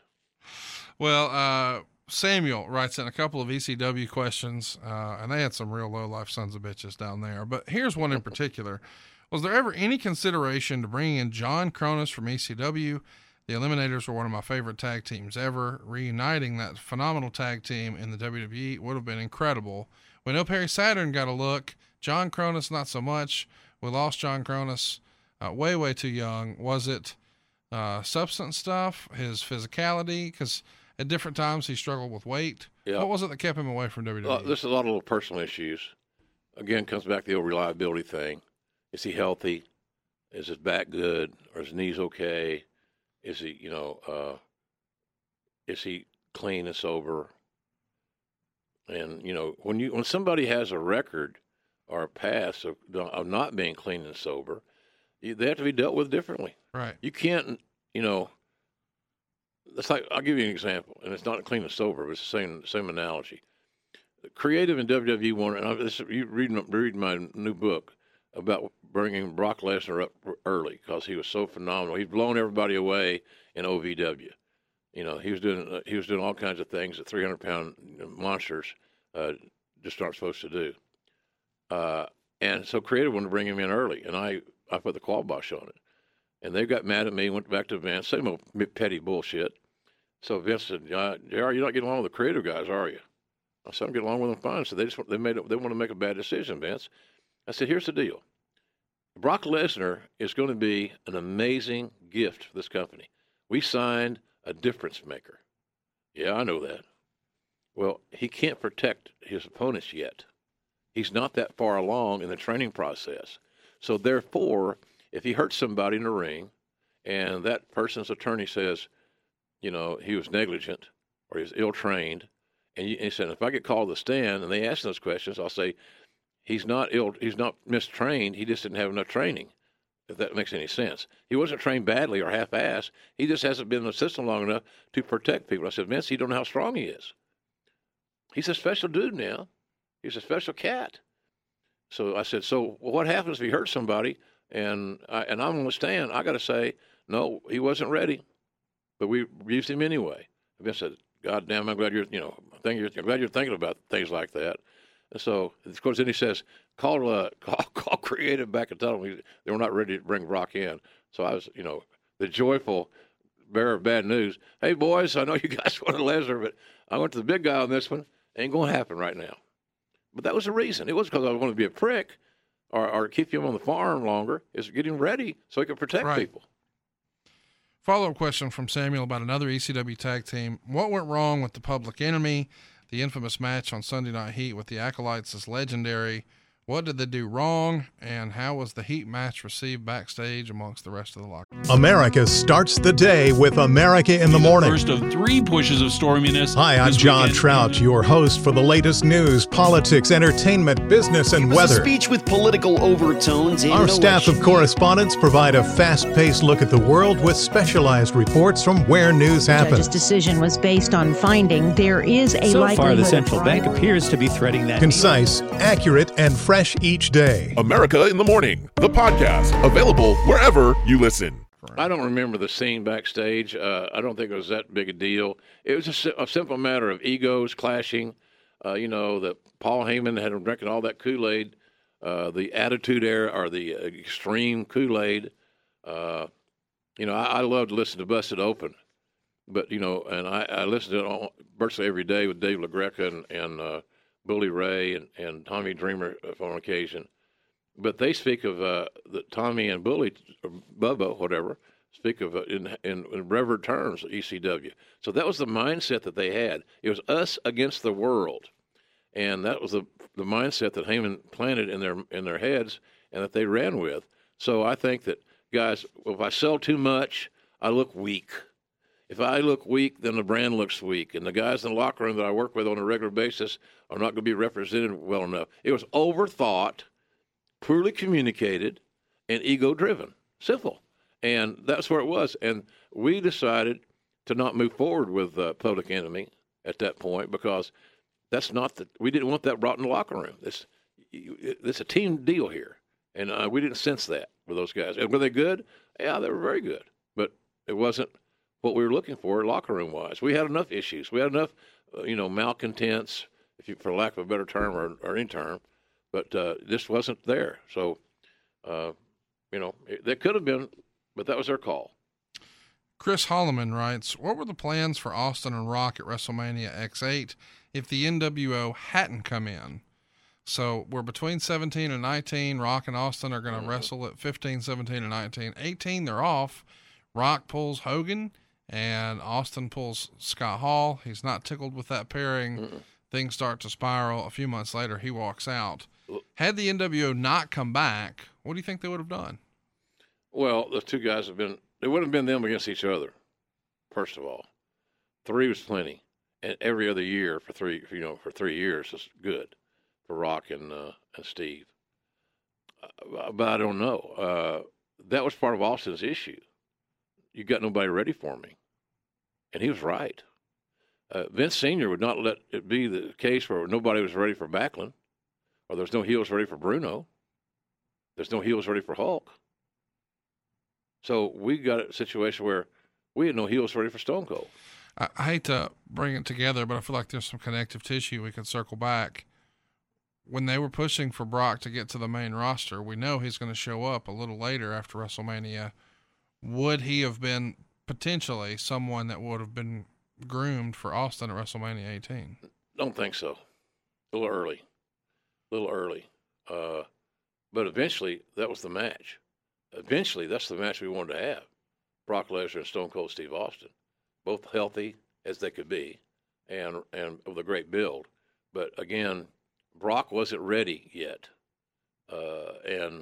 Speaker 3: Well, Samuel writes in a couple of ECW questions, and they had some real low-life sons of bitches down there. But here's one in particular. Was there ever any consideration to bringing in John Cronus from ECW? The Eliminators were one of my favorite tag teams ever. Reuniting that phenomenal tag team in the WWE would have been incredible. We know Perry Saturn got a look. John Cronus, not so much. We lost John Cronus way, way too young. Was it substance stuff, his physicality? Because at different times he struggled with weight.
Speaker 2: Yeah.
Speaker 3: What was it that kept him away from WWE?
Speaker 2: There's a lot of little personal issues. Again, comes back to the old reliability thing. Is he healthy? Is his back good? Or his knees okay? Is he, is he clean and sober? And, when somebody has a record or a past of not being clean and sober, they have to be dealt with differently.
Speaker 3: Right. You
Speaker 2: can't, it's like, I'll give you an example, and it's not clean and sober, but it's the same analogy. The creative in WWE wanted, and you read my new book about bringing Brock Lesnar up early because he was so phenomenal. He's blown everybody away in OVW. He was doing all kinds of things that 300-pound monsters just aren't supposed to do. And so creative wanted to bring him in early, and I put the kibosh on it. And they got mad at me, went back to Vince, same old petty bullshit. So Vince said, JR, you're not getting along with the creative guys, are you? I said, I'm getting along with them fine. So they want to make a bad decision, Vince. I said, here's the deal. Brock Lesnar is going to be an amazing gift for this company. We signed a difference maker. Yeah, I know that. Well, he can't protect his opponents yet. He's not that far along in the training process. So therefore, if he hurts somebody in the ring and that person's attorney says, he was negligent or he's ill-trained, and he said, if I get called to the stand and they ask those questions, I'll say, he's not mistrained, he just didn't have enough training, if that makes any sense. He wasn't trained badly or half-assed. He just hasn't been in the system long enough to protect people. I said, Vince, you don't know how strong he is. He's a special dude now. He's a special cat. So I said, what happens if he hurts somebody and I'm on the stand? I got to say, no, he wasn't ready, but we used him anyway. And Vince said, God damn, I'm glad you're thinking about things like that. And so, of course, then he says, call creative back and tell them they were not ready to bring Brock in. So I was, the joyful bearer of bad news. Hey, boys, I know you guys wanted Lesnar, but I went to the big guy on this one. Ain't going to happen right now. But that was the reason. It wasn't because I wanted to be a prick or keep him on the farm longer. It's getting ready so he can protect people.
Speaker 3: Follow-up question from Samuel about another ECW tag team. What went wrong with the Public Enemy? The infamous match on Sunday Night Heat with the Acolytes is legendary. What did they do wrong, and how was the Heat match received backstage amongst the rest of the locker room?
Speaker 7: America starts the day with America in the Morning.
Speaker 8: First of 3 pushes of storminess.
Speaker 7: Hi, I'm John Trout, your host for the latest news, politics, entertainment, business, and weather.
Speaker 9: A speech with political overtones.
Speaker 7: Our staff of correspondents provide a fast-paced look at the world with specialized reports from where news happens.
Speaker 10: The judge's decision was based on finding there is a likelihood.
Speaker 11: So far, the central bank appears to be threading that.
Speaker 7: Concise, accurate, and fragile fresh each day.
Speaker 10: America in the Morning, the podcast, available wherever you listen.
Speaker 2: I don't remember the scene backstage. I don't think it was that big a deal. It was a simple matter of egos clashing. That Paul Heyman had him drinking all that Kool-Aid, the Attitude Era or the extreme Kool-Aid. I love to listen to Busted Open, but and I listen to it virtually every day with Dave LaGreca and Bully Ray and Tommy Dreamer on occasion. But they speak of Tommy and Bully, or Bubba, whatever, speak of in reverent terms, ECW. So that was the mindset that they had. It was us against the world, and that was the mindset that Heyman planted in their heads and that they ran with. So I think that, guys, if I sell too much, I look weak. If I look weak, then the brand looks weak, and the guys in the locker room that I work with on a regular basis are not going to be represented well enough. It was overthought, poorly communicated, and ego-driven. Simple. And that's where it was. And we decided to not move forward with Public Enemy at that point because we didn't want that brought in the locker room. This a team deal here. And we didn't sense that with those guys. And were they good? Yeah, they were very good. But it wasn't what we were looking for locker room-wise. We had enough issues. We had enough, malcontents, for lack of a better term or any term. But this wasn't there. So, they could have been, but that was their call.
Speaker 3: Chris Holloman writes, what were the plans for Austin and Rock at WrestleMania X8 if the NWO hadn't come in? So we're between 17 and 19. Rock and Austin are going to wrestle at 15, 17, and 19. 18, they're off. Rock pulls Hogan, and Austin pulls Scott Hall. He's not tickled with that pairing. Things start to spiral. A few months later, he walks out. Had the NWO not come back, what do you think they would have done?
Speaker 2: Well, those two guys it wouldn't have been them against each other, first of all. 3 was plenty. And every other year for 3 years is good for Rock and Steve. But I don't know. That was part of Austin's issue. You got nobody ready for me. And he was right. Vince Sr. would not let it be the case where nobody was ready for Backlund, or there's no heels ready for Bruno. There's no heels ready for Hulk. So we got a situation where we had no heels ready for Stone Cold.
Speaker 3: I hate to bring it together, but I feel like there's some connective tissue we can circle back. When they were pushing for Brock to get to the main roster, we know he's going to show up a little later after WrestleMania. Would he have been potentially someone that would have been groomed for Austin at WrestleMania 18?
Speaker 2: Don't think so. A little early. But eventually, that was the match. Eventually, that's the match we wanted to have. Brock Lesnar and Stone Cold Steve Austin. Both healthy as they could be and with a great build. But again, Brock wasn't ready yet. And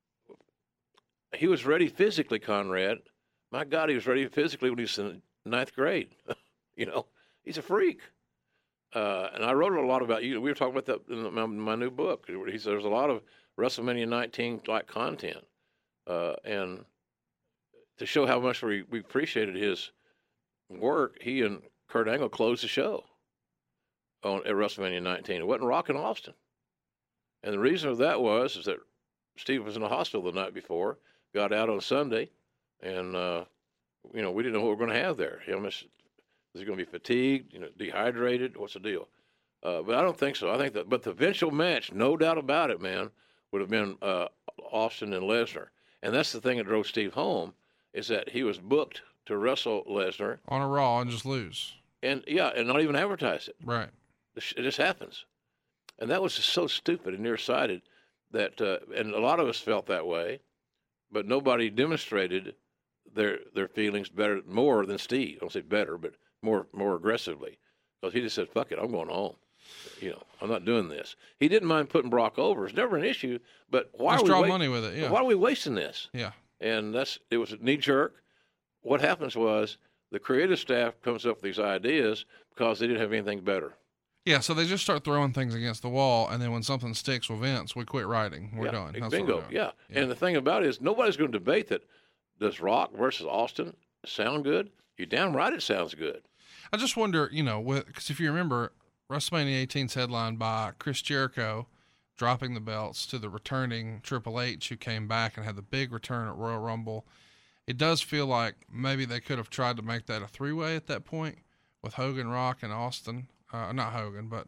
Speaker 2: he was ready physically, Conrad. My God, he was ready physically when he was in 9th grade. He's a freak. And I wrote a lot about you. We were talking about that in my new book. He said there's a lot of WrestleMania 19-like content. And to show how much we appreciated his work, he and Kurt Angle closed the show at WrestleMania 19. It wasn't Rock and Austin. And the reason of that is that Steve was in the hospital the night before, got out on Sunday, and, we didn't know what we were going to have there. Was he going to be fatigued, dehydrated? What's the deal? But I don't think so. I think but the eventual match, no doubt about it, man, would have been Austin and Lesnar. And that's the thing that drove Steve home, is that he was booked to wrestle Lesnar
Speaker 3: on a Raw and just lose.
Speaker 2: And not even advertise it.
Speaker 3: Right.
Speaker 2: It just happens. And that was just so stupid and nearsighted that, and a lot of us felt that way, but nobody demonstrated their feelings more than Steve. I don't say better, but more aggressively. Because he just said, fuck it, I'm going home. I'm not doing this. He didn't mind putting Brock over. It's never an issue, but why
Speaker 3: just draw money with it, yeah.
Speaker 2: Why are we wasting this?
Speaker 3: Yeah.
Speaker 2: And it was a knee-jerk. What happens was the creative staff comes up with these ideas because they didn't have anything better.
Speaker 3: Yeah, so they just start throwing things against the wall, and then when something sticks with Vince, we quit writing. We're done. That's
Speaker 2: bingo, yeah. And the thing about it is nobody's going to debate that. Does Rock versus Austin sound good? You're damn right it sounds good.
Speaker 3: I just wonder, because if you remember, WrestleMania 18's headlined by Chris Jericho, dropping the belts to the returning Triple H, who came back and had the big return at Royal Rumble. It does feel like maybe they could have tried to make that a three-way at that point with Hogan, Rock, and Austin. Not Hogan, but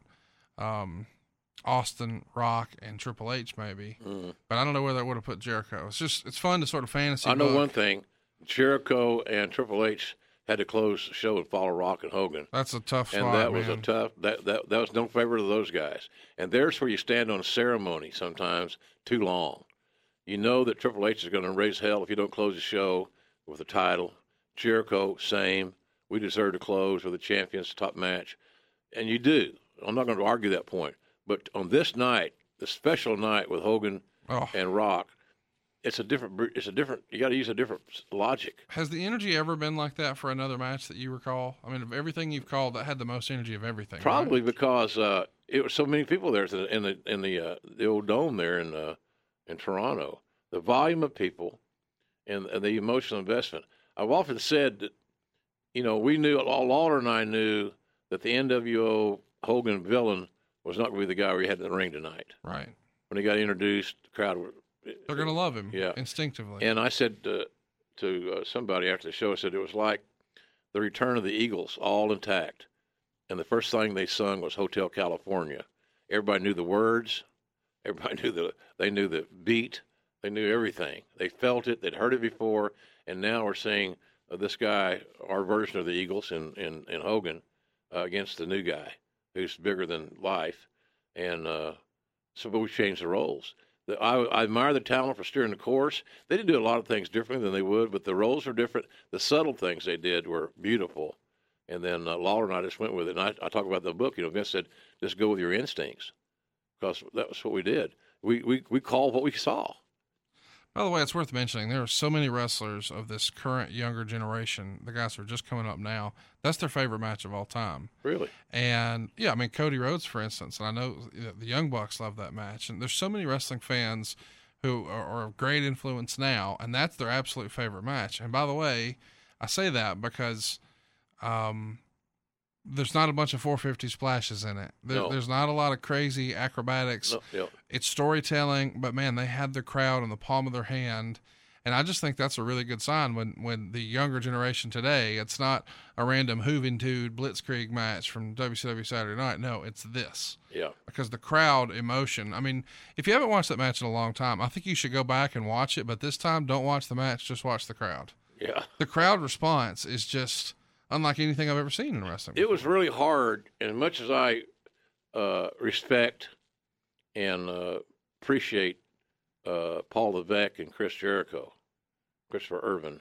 Speaker 3: Austin, Rock, and Triple H maybe. But I don't know where that would have put Jericho. It's fun to sort of fantasy.
Speaker 2: I know one thing: Jericho and Triple H had to close the show and follow Rock and Hogan.
Speaker 3: That's a tough spot,
Speaker 2: and that was
Speaker 3: man.
Speaker 2: a tough. That was no favor to those guys. And there's where you stand on ceremony sometimes too long. You know that Triple H is going to raise hell if you don't close the show with the title. Jericho, same. We deserve to close with the champions, top match. And you do. I'm not going to argue that point. But on this night, the special night with Hogan and Rock, it's a different. You got to use a different logic.
Speaker 3: Has the energy ever been like that for another match that you recall? I mean, of everything you've called, that had the most energy of everything.
Speaker 2: Probably
Speaker 3: right?
Speaker 2: Because it was so many people there in the old dome there in Toronto. The volume of people and the emotional investment. I've often said that, we knew, Lawler and I knew that the NWO Hogan villain was not going to be the guy we had in the ring tonight.
Speaker 3: Right.
Speaker 2: When he got introduced, the crowd
Speaker 3: they're going to love him. Yeah. Instinctively.
Speaker 2: And I said to somebody after the show, I said it was like the return of the Eagles, all intact. And the first thing they sung was Hotel California. Everybody knew the words. Everybody knew the beat. They knew everything. They felt it. They'd heard it before. And now we're seeing this guy, our version of the Eagles in Hogan, against the new guy who's bigger than life. And but we changed the roles. I admire the talent for steering the course. They didn't do a lot of things differently than they would, but the roles were different. The subtle things they did were beautiful. And then Lawler and I just went with it. And I talk about the book. Vince said, just go with your instincts, because that was what we did. We called what we saw.
Speaker 3: By the way, it's worth mentioning, there are so many wrestlers of this current younger generation, the guys who are just coming up now, that's their favorite match of all time.
Speaker 2: Really?
Speaker 3: And, yeah, I mean, Cody Rhodes, for instance, and I know the Young Bucks love that match. And there's so many wrestling fans who are of great influence now, and that's their absolute favorite match. And, by the way, I say that because there's not a bunch of 450 splashes in it. There's not a lot of crazy acrobatics.
Speaker 2: No.
Speaker 3: It's storytelling, but man, they had the crowd in the palm of their hand. And I just think that's a really good sign when the younger generation today, it's not a random Juventud Blitzkrieg match from WCW Saturday Night. No, it's this.
Speaker 2: Yeah.
Speaker 3: Because the crowd emotion. I mean, if you haven't watched that match in a long time, I think you should go back and watch it. But this time, don't watch the match, just watch the crowd.
Speaker 2: Yeah.
Speaker 3: The crowd response is just unlike anything I've ever seen in wrestling before.
Speaker 2: It was really hard, and as much as I respect and appreciate Paul Levesque and Chris Jericho, Christopher Irvin,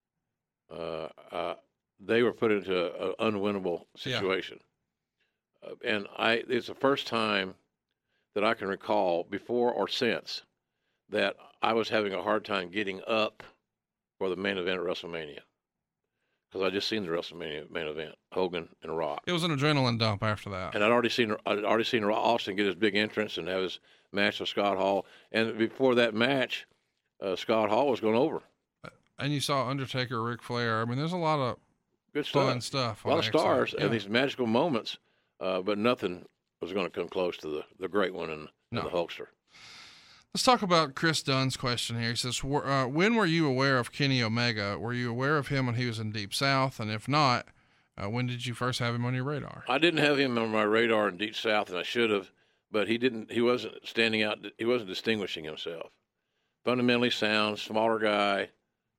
Speaker 2: they were put into an unwinnable situation. Yeah. And it's the first time that I can recall, before or since, that I was having a hard time getting up for the main event at WrestleMania. Because I just seen the WrestleMania main event, Hogan and Rock.
Speaker 3: It was an adrenaline dump after that.
Speaker 2: And I'd already seen Austin get his big entrance and have his match with Scott Hall. And before that match, Scott Hall was going over.
Speaker 3: And you saw Undertaker, Ric Flair. I mean, there's a lot of
Speaker 2: good
Speaker 3: fun stuff.
Speaker 2: A lot of stars and these magical moments, but nothing was going to come close to the great one in the Hulkster.
Speaker 3: Let's talk about Chris Dunn's question here. He says, when were you aware of Kenny Omega? Were you aware of him when he was in Deep South? And if not, when did you first have him on your radar?
Speaker 2: I didn't have him on my radar in Deep South, and I should have, but he wasn't standing out. He wasn't distinguishing himself. Fundamentally sound, smaller guy,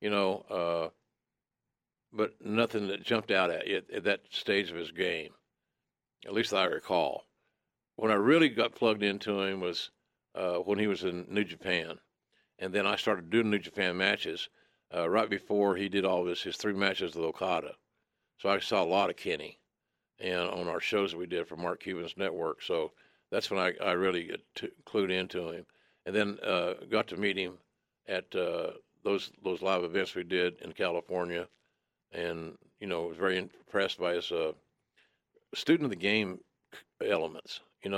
Speaker 2: but nothing that jumped out at you at that stage of his game, at least I recall. When I really got plugged into him was when he was in New Japan. And then I started doing New Japan matches right before he did all his 3 matches with Okada. So I saw a lot of Kenny and on our shows that we did for Mark Cuban's network. So that's when I really clued into him. And then got to meet him at those live events we did in California. And, was very impressed by his student of the game elements.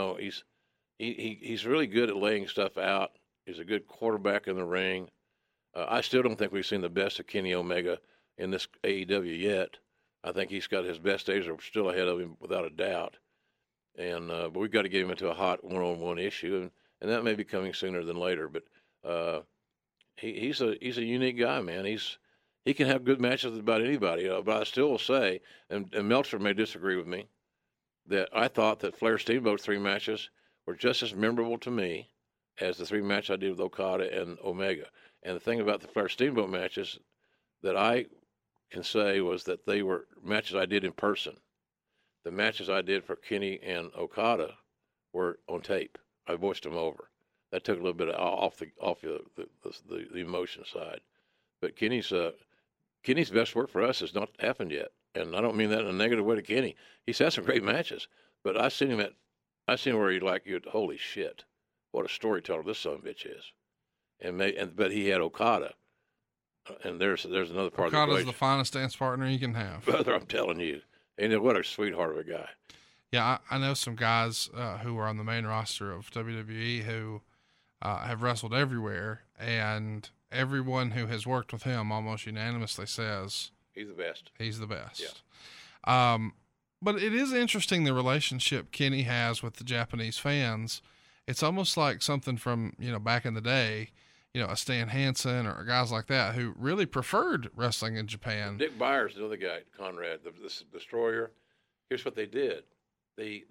Speaker 2: He's really good at laying stuff out. He's a good quarterback in the ring. I still don't think we've seen the best of Kenny Omega in this AEW yet. I think he's got his best days are still ahead of him without a doubt. And but we've got to get him into a hot one-on-one issue, and that may be coming sooner than later. But he's a unique guy, man. He can have good matches with about anybody. But I still will say, and Meltzer may disagree with me, that I thought that Flair Steamboat's 3 matches were just as memorable to me as the 3 matches I did with Okada and Omega. And the thing about the Flair Steamboat matches that I can say was that they were matches I did in person. The matches I did for Kenny and Okada were on tape. I voiced them over. That took a little bit off the emotion side. But Kenny's best work for us has not happened yet, and I don't mean that in a negative way to Kenny. He's had some great matches, but I seen him where he holy shit, what a storyteller this son of a bitch is, but he had Okada, and there's another part.
Speaker 3: Okada's of the equation. The finest dance partner you can have,
Speaker 2: brother. I'm telling you, and what a sweetheart of a guy.
Speaker 3: Yeah, I know some guys who are on the main roster of WWE who have wrestled everywhere, and everyone who has worked with him almost unanimously says
Speaker 2: he's the best.
Speaker 3: He's the best. Yeah. But it is interesting the relationship Kenny has with the Japanese fans. It's almost like something from, back in the day, a Stan Hansen or guys like that who really preferred wrestling in Japan.
Speaker 2: Dick Byers, the other guy, Conrad, the Destroyer. Here's what they did. They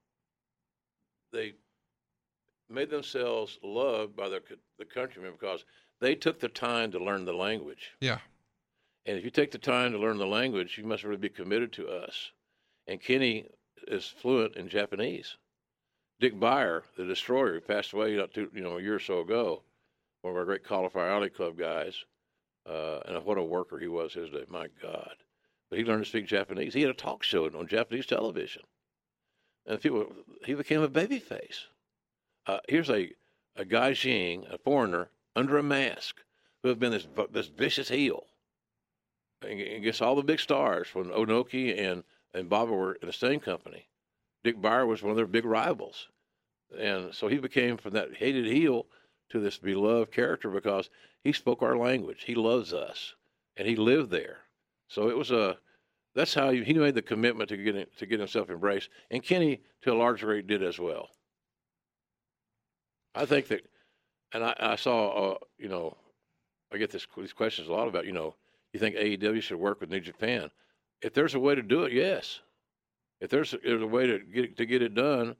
Speaker 2: made themselves loved by the countrymen because they took the time to learn the language.
Speaker 3: Yeah.
Speaker 2: And if you take the time to learn the language, you must really be committed to us. And Kenny is fluent in Japanese. Dick Byer, the Destroyer, who passed away a year or so ago, one of our great Cauliflower Alley Club guys, and what a worker he was his day, my God. But he learned to speak Japanese. He had a talk show on Japanese television. And he became a babyface. Here's a gaijin, a foreigner, under a mask, who have been this vicious heel against all the big stars when Onoki and Baba were in the same company. Dick Byer was one of their big rivals. And so he became from that hated heel to this beloved character because he spoke our language. He loves us, and he lived there. So it was that's how he made the commitment to get himself embraced. And Kenny, to a large degree, did as well. I think that, and I saw, I get these questions a lot about, you think AEW should work with New Japan? If there's a way to do it, yes. If there's a way to get it done,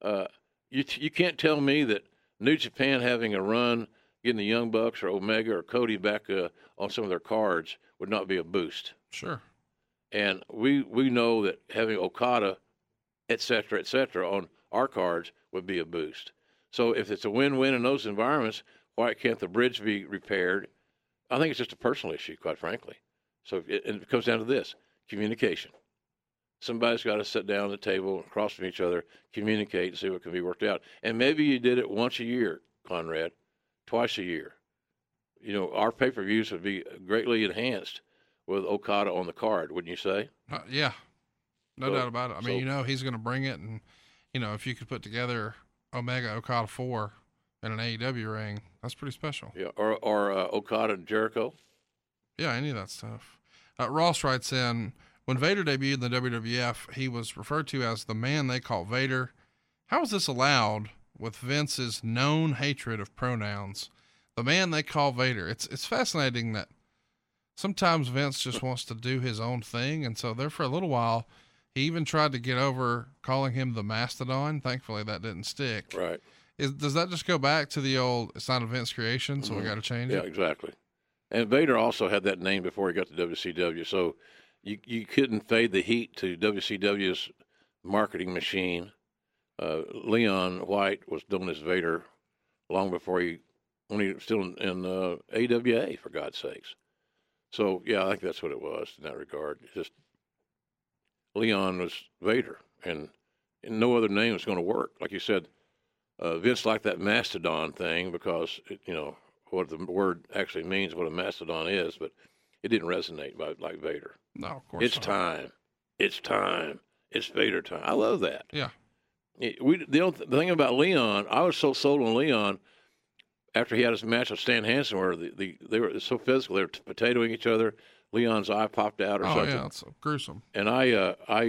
Speaker 2: you can't tell me that New Japan having a run, getting the Young Bucks or Omega or Cody back on some of their cards would not be a boost.
Speaker 3: Sure.
Speaker 2: And we know that having Okada, et cetera, on our cards would be a boost. So if it's a win-win in those environments, why can't the bridge be repaired? I think it's just a personal issue, quite frankly. So it comes down to this, communication. Somebody's got to sit down at the table across from each other, communicate, and see what can be worked out. And maybe you did it once a year, Conrad, twice a year. Our pay-per-views would be greatly enhanced with Okada on the card, wouldn't you say?
Speaker 3: Yeah, no doubt about it. I mean, he's going to bring it, and, if you could put together Omega Okada 4 in an AEW ring, that's pretty special.
Speaker 2: Yeah, or Okada and Jericho.
Speaker 3: Yeah, any of that stuff. Ross writes in, when Vader debuted in the WWF, he was referred to as the man they call Vader. How is this allowed with Vince's known hatred of pronouns? The man they call Vader. It's fascinating that sometimes Vince just wants to do his own thing, and so there for a little while, he even tried to get over calling him the Mastodon. Thankfully, that didn't stick.
Speaker 2: Right.
Speaker 3: Does that just go back to the old, it's not a Vince creation, so we got to change it?
Speaker 2: Yeah, exactly. And Vader also had that name before he got to WCW, so you couldn't fade the heat to WCW's marketing machine. Leon White was known as Vader long before when he was still in AWA, for God's sakes. So, yeah, I think that's what it was in that regard. It's just Leon was Vader, and no other name was going to work. Like you said, Vince liked that Mastodon thing because, what the word actually means, what a Mastodon is, but it didn't resonate like Vader.
Speaker 3: No, of course
Speaker 2: It's
Speaker 3: not.
Speaker 2: time. It's time. It's Vader time. I love that.
Speaker 3: Yeah.
Speaker 2: The thing about Leon, I was so sold on Leon after he had his match with Stan Hansen, where they were so physical, they were potatoing each other. Leon's eye popped out or something.
Speaker 3: Oh yeah, it's so gruesome.
Speaker 2: And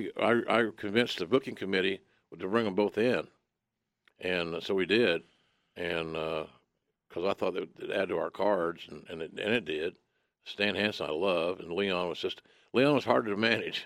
Speaker 2: I convinced the booking committee to bring them both in, and so we did. and because I thought it would add to our cards, and it did. Stan Hansen I love, and Leon was harder to manage.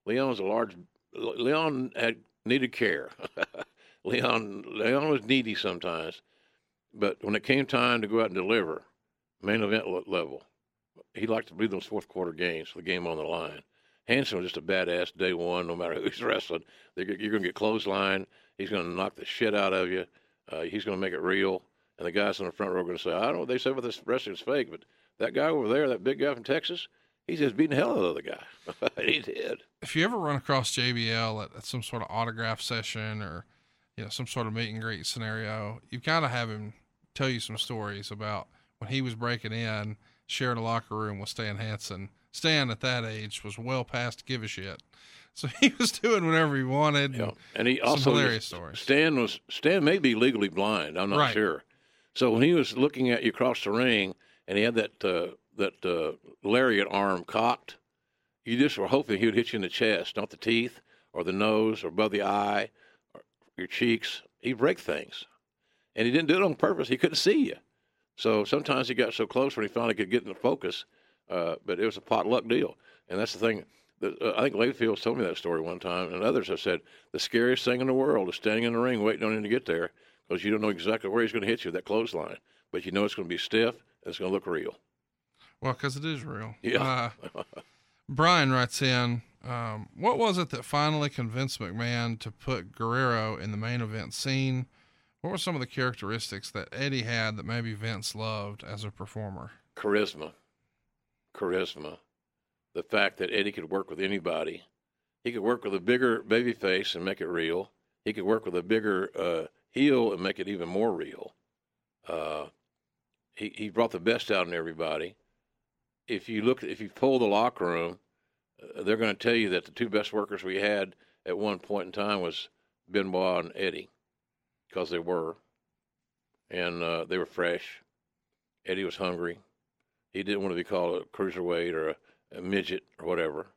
Speaker 2: Leon had needed care. Leon was needy sometimes, but when it came time to go out and deliver, main event level, he liked to be those fourth quarter games, the game on the line. Hansen was just a badass day one, no matter who he's wrestling. You're going to get clothesline. He's going to knock the shit out of you. He's going to make it real. And the guys in the front row are going to say, I don't know what they say about this wrestling's fake, but that guy over there, that big guy from Texas, he's just beating the hell out of the other guy. He did.
Speaker 3: If you ever run across JBL at some sort of autograph session or, some sort of meet and greet scenario, you kind of have him tell you some stories about when he was breaking in, sharing a locker room with Stan Hansen. Stan at that age was well past give a shit. So he was doing whatever he wanted.
Speaker 2: Yeah. And he also,
Speaker 3: hilarious stories.
Speaker 2: Stan may be legally blind. I'm not sure. So when he was looking at you across the ring and he had that lariat arm cocked, you just were hoping he would hit you in the chest, not the teeth or the nose or above the eye or your cheeks. He'd break things. And he didn't do it on purpose. He couldn't see you. So sometimes he got so close when he finally could get in the focus, but it was a potluck deal. And that's the thing. I think Layfield told me that story one time, and others have said the scariest thing in the world is standing in the ring waiting on him to get there because you don't know exactly where he's going to hit you, that clothesline. But you know it's going to be stiff and it's going to look real.
Speaker 3: Well, because it is real.
Speaker 2: Yeah.
Speaker 3: Brian writes in, what was it that finally convinced McMahon to put Guerrero in the main event scene? What were some of the characteristics that Eddie had that maybe Vince loved as a performer?
Speaker 2: Charisma. The fact that Eddie could work with anybody. He could work with a bigger baby face and make it real. He could work with a bigger heel and make it even more real. He brought the best out in everybody. If you poll the locker room, they're going to tell you that the two best workers we had at one point in time was Benoit and Eddie, because they were, and they were fresh. Eddie was hungry. He didn't want to be called a cruiserweight or a midget or whatever.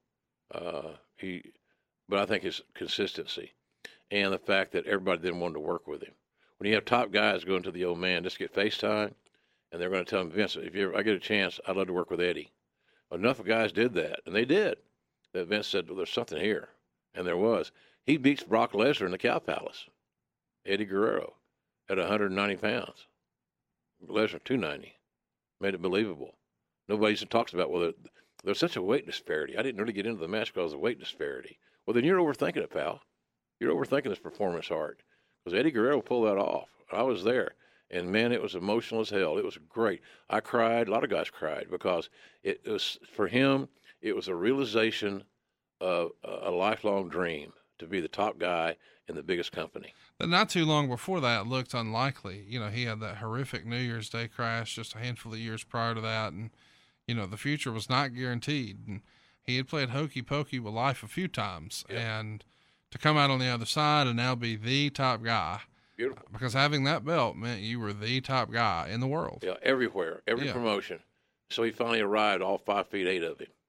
Speaker 2: But I think his consistency and the fact that everybody didn't want to work with him. When you have top guys going to the old man, just get FaceTime, and they're going to tell him, Vince, if I get a chance, I'd love to work with Eddie. Enough of guys did that, and they did. That Vince said, well, there's something here, and there was. He beats Brock Lesnar in the Cow Palace. Eddie Guerrero at 190 pounds. Lesnar 290. Made it believable. Nobody talks about, well, there's such a weight disparity. I didn't really get into the match because of the weight disparity. Well, then you're overthinking it, pal. You're overthinking this performance art. Because Eddie Guerrero pulled that off. I was there. And, man, it was emotional as hell. It was great. I cried. A lot of guys cried because it was, for him, it was a realization of a lifelong dream to be the top guy in the biggest company.
Speaker 3: But not too long before that, it looked unlikely. He had that horrific New Year's Day crash just a handful of years prior to that. And, the future was not guaranteed. And he had played hokey pokey with life a few times. Yeah. And to come out on the other side and now be the top guy.
Speaker 2: Beautiful.
Speaker 3: Because having that belt meant you were the top guy in the world.
Speaker 2: Yeah, everywhere, every promotion. So he finally arrived, all 5'8" of him.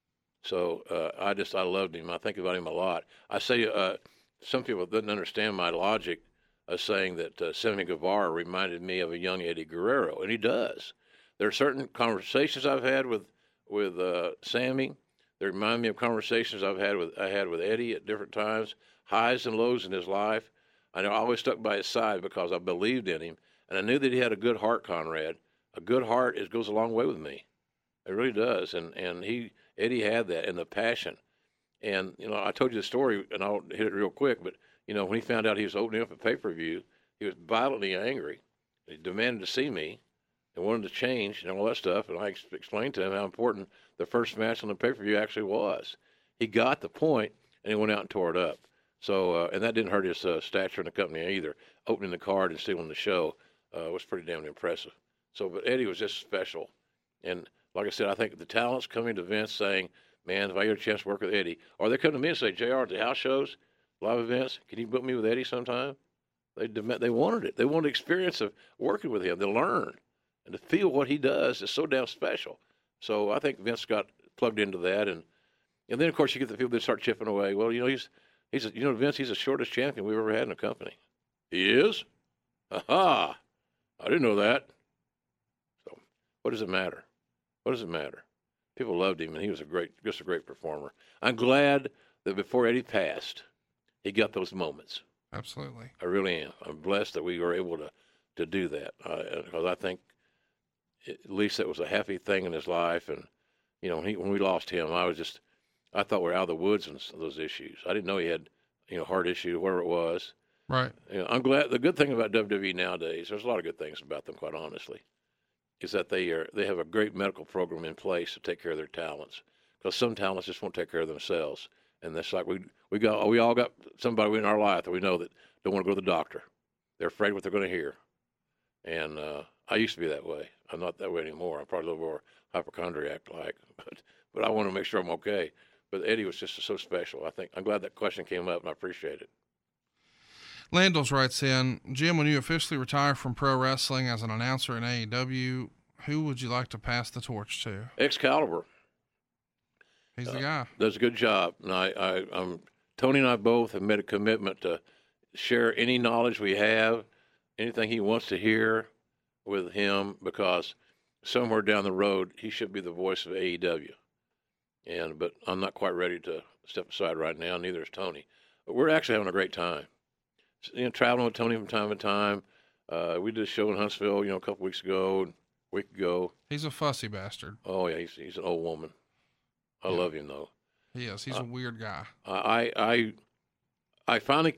Speaker 2: So I loved him. I think about him a lot. I say some people didn't understand my logic of saying that Sammy Guevara reminded me of a young Eddie Guerrero, and he does. There are certain conversations I've had with Sammy. They remind me of conversations I had with Eddie at different times, highs and lows in his life. I always stuck by his side because I believed in him, and I knew that he had a good heart, Conrad. A good heart goes a long way with me. It really does, and Eddie had that and the passion. And I told you the story, and I'll hit it real quick. But when he found out he was opening up a pay-per-view, he was violently angry. He demanded to see me and wanted to change and all that stuff. And I explained to him how important the first match on the pay-per-view actually was. He got the point, and he went out and tore it up. So, and that didn't hurt his stature in the company either. Opening the card and stealing the show was pretty damn impressive. So, but Eddie was just special. And like I said, I think the talent's coming to Vince saying, man, if I get a chance to work with Eddie, or they come to me and say, JR, at the house shows, live events, can you book me with Eddie sometime? They wanted it. They wanted the experience of working with him, to learn, and to feel what he does is so damn special. So I think Vince got plugged into that. And then, of course, you get the people that start chipping away. Well, Vince, he's the shortest champion we've ever had in a company. He is? Aha! I didn't know that. So what does it matter? What does it matter? People loved him, and he was just a great performer. I'm glad that before Eddie passed, he got those moments.
Speaker 3: Absolutely.
Speaker 2: I really am. I'm blessed that we were able to do that, because I think at least that was a happy thing in his life. And, you know, when we lost him, I thought we were out of the woods on those issues. I didn't know he had, heart issue, whatever it was.
Speaker 3: Right.
Speaker 2: I'm glad. The good thing about WWE nowadays, there's a lot of good things about them, quite honestly, is that they have a great medical program in place to take care of their talents. Because some talents just won't take care of themselves, and that's like we all got somebody in our life that we know that don't want to go to the doctor. They're afraid what they're going to hear, and I used to be that way. I'm not that way anymore. I'm probably a little more hypochondriac-like, but I want to make sure I'm okay. But Eddie was just so special. I'm glad that question came up, and I appreciate it.
Speaker 3: Landals writes in, Jim, when you officially retire from pro wrestling as an announcer in AEW, who would you like to pass the torch to? Excalibur.
Speaker 2: He's the guy. Does a good job. And Tony and I both have made a commitment to share any knowledge we have, anything he wants to hear with him, because somewhere down the road he should be the voice of AEW. But I'm not quite ready to step aside right now. Neither is Tony. But we're actually having a great time. Traveling with Tony from time to time. We did a show in Huntsville, a couple weeks ago, a week ago.
Speaker 3: He's a fussy bastard.
Speaker 2: Oh yeah, he's an old woman. I love him though.
Speaker 3: He is. He's a weird guy.
Speaker 2: I finally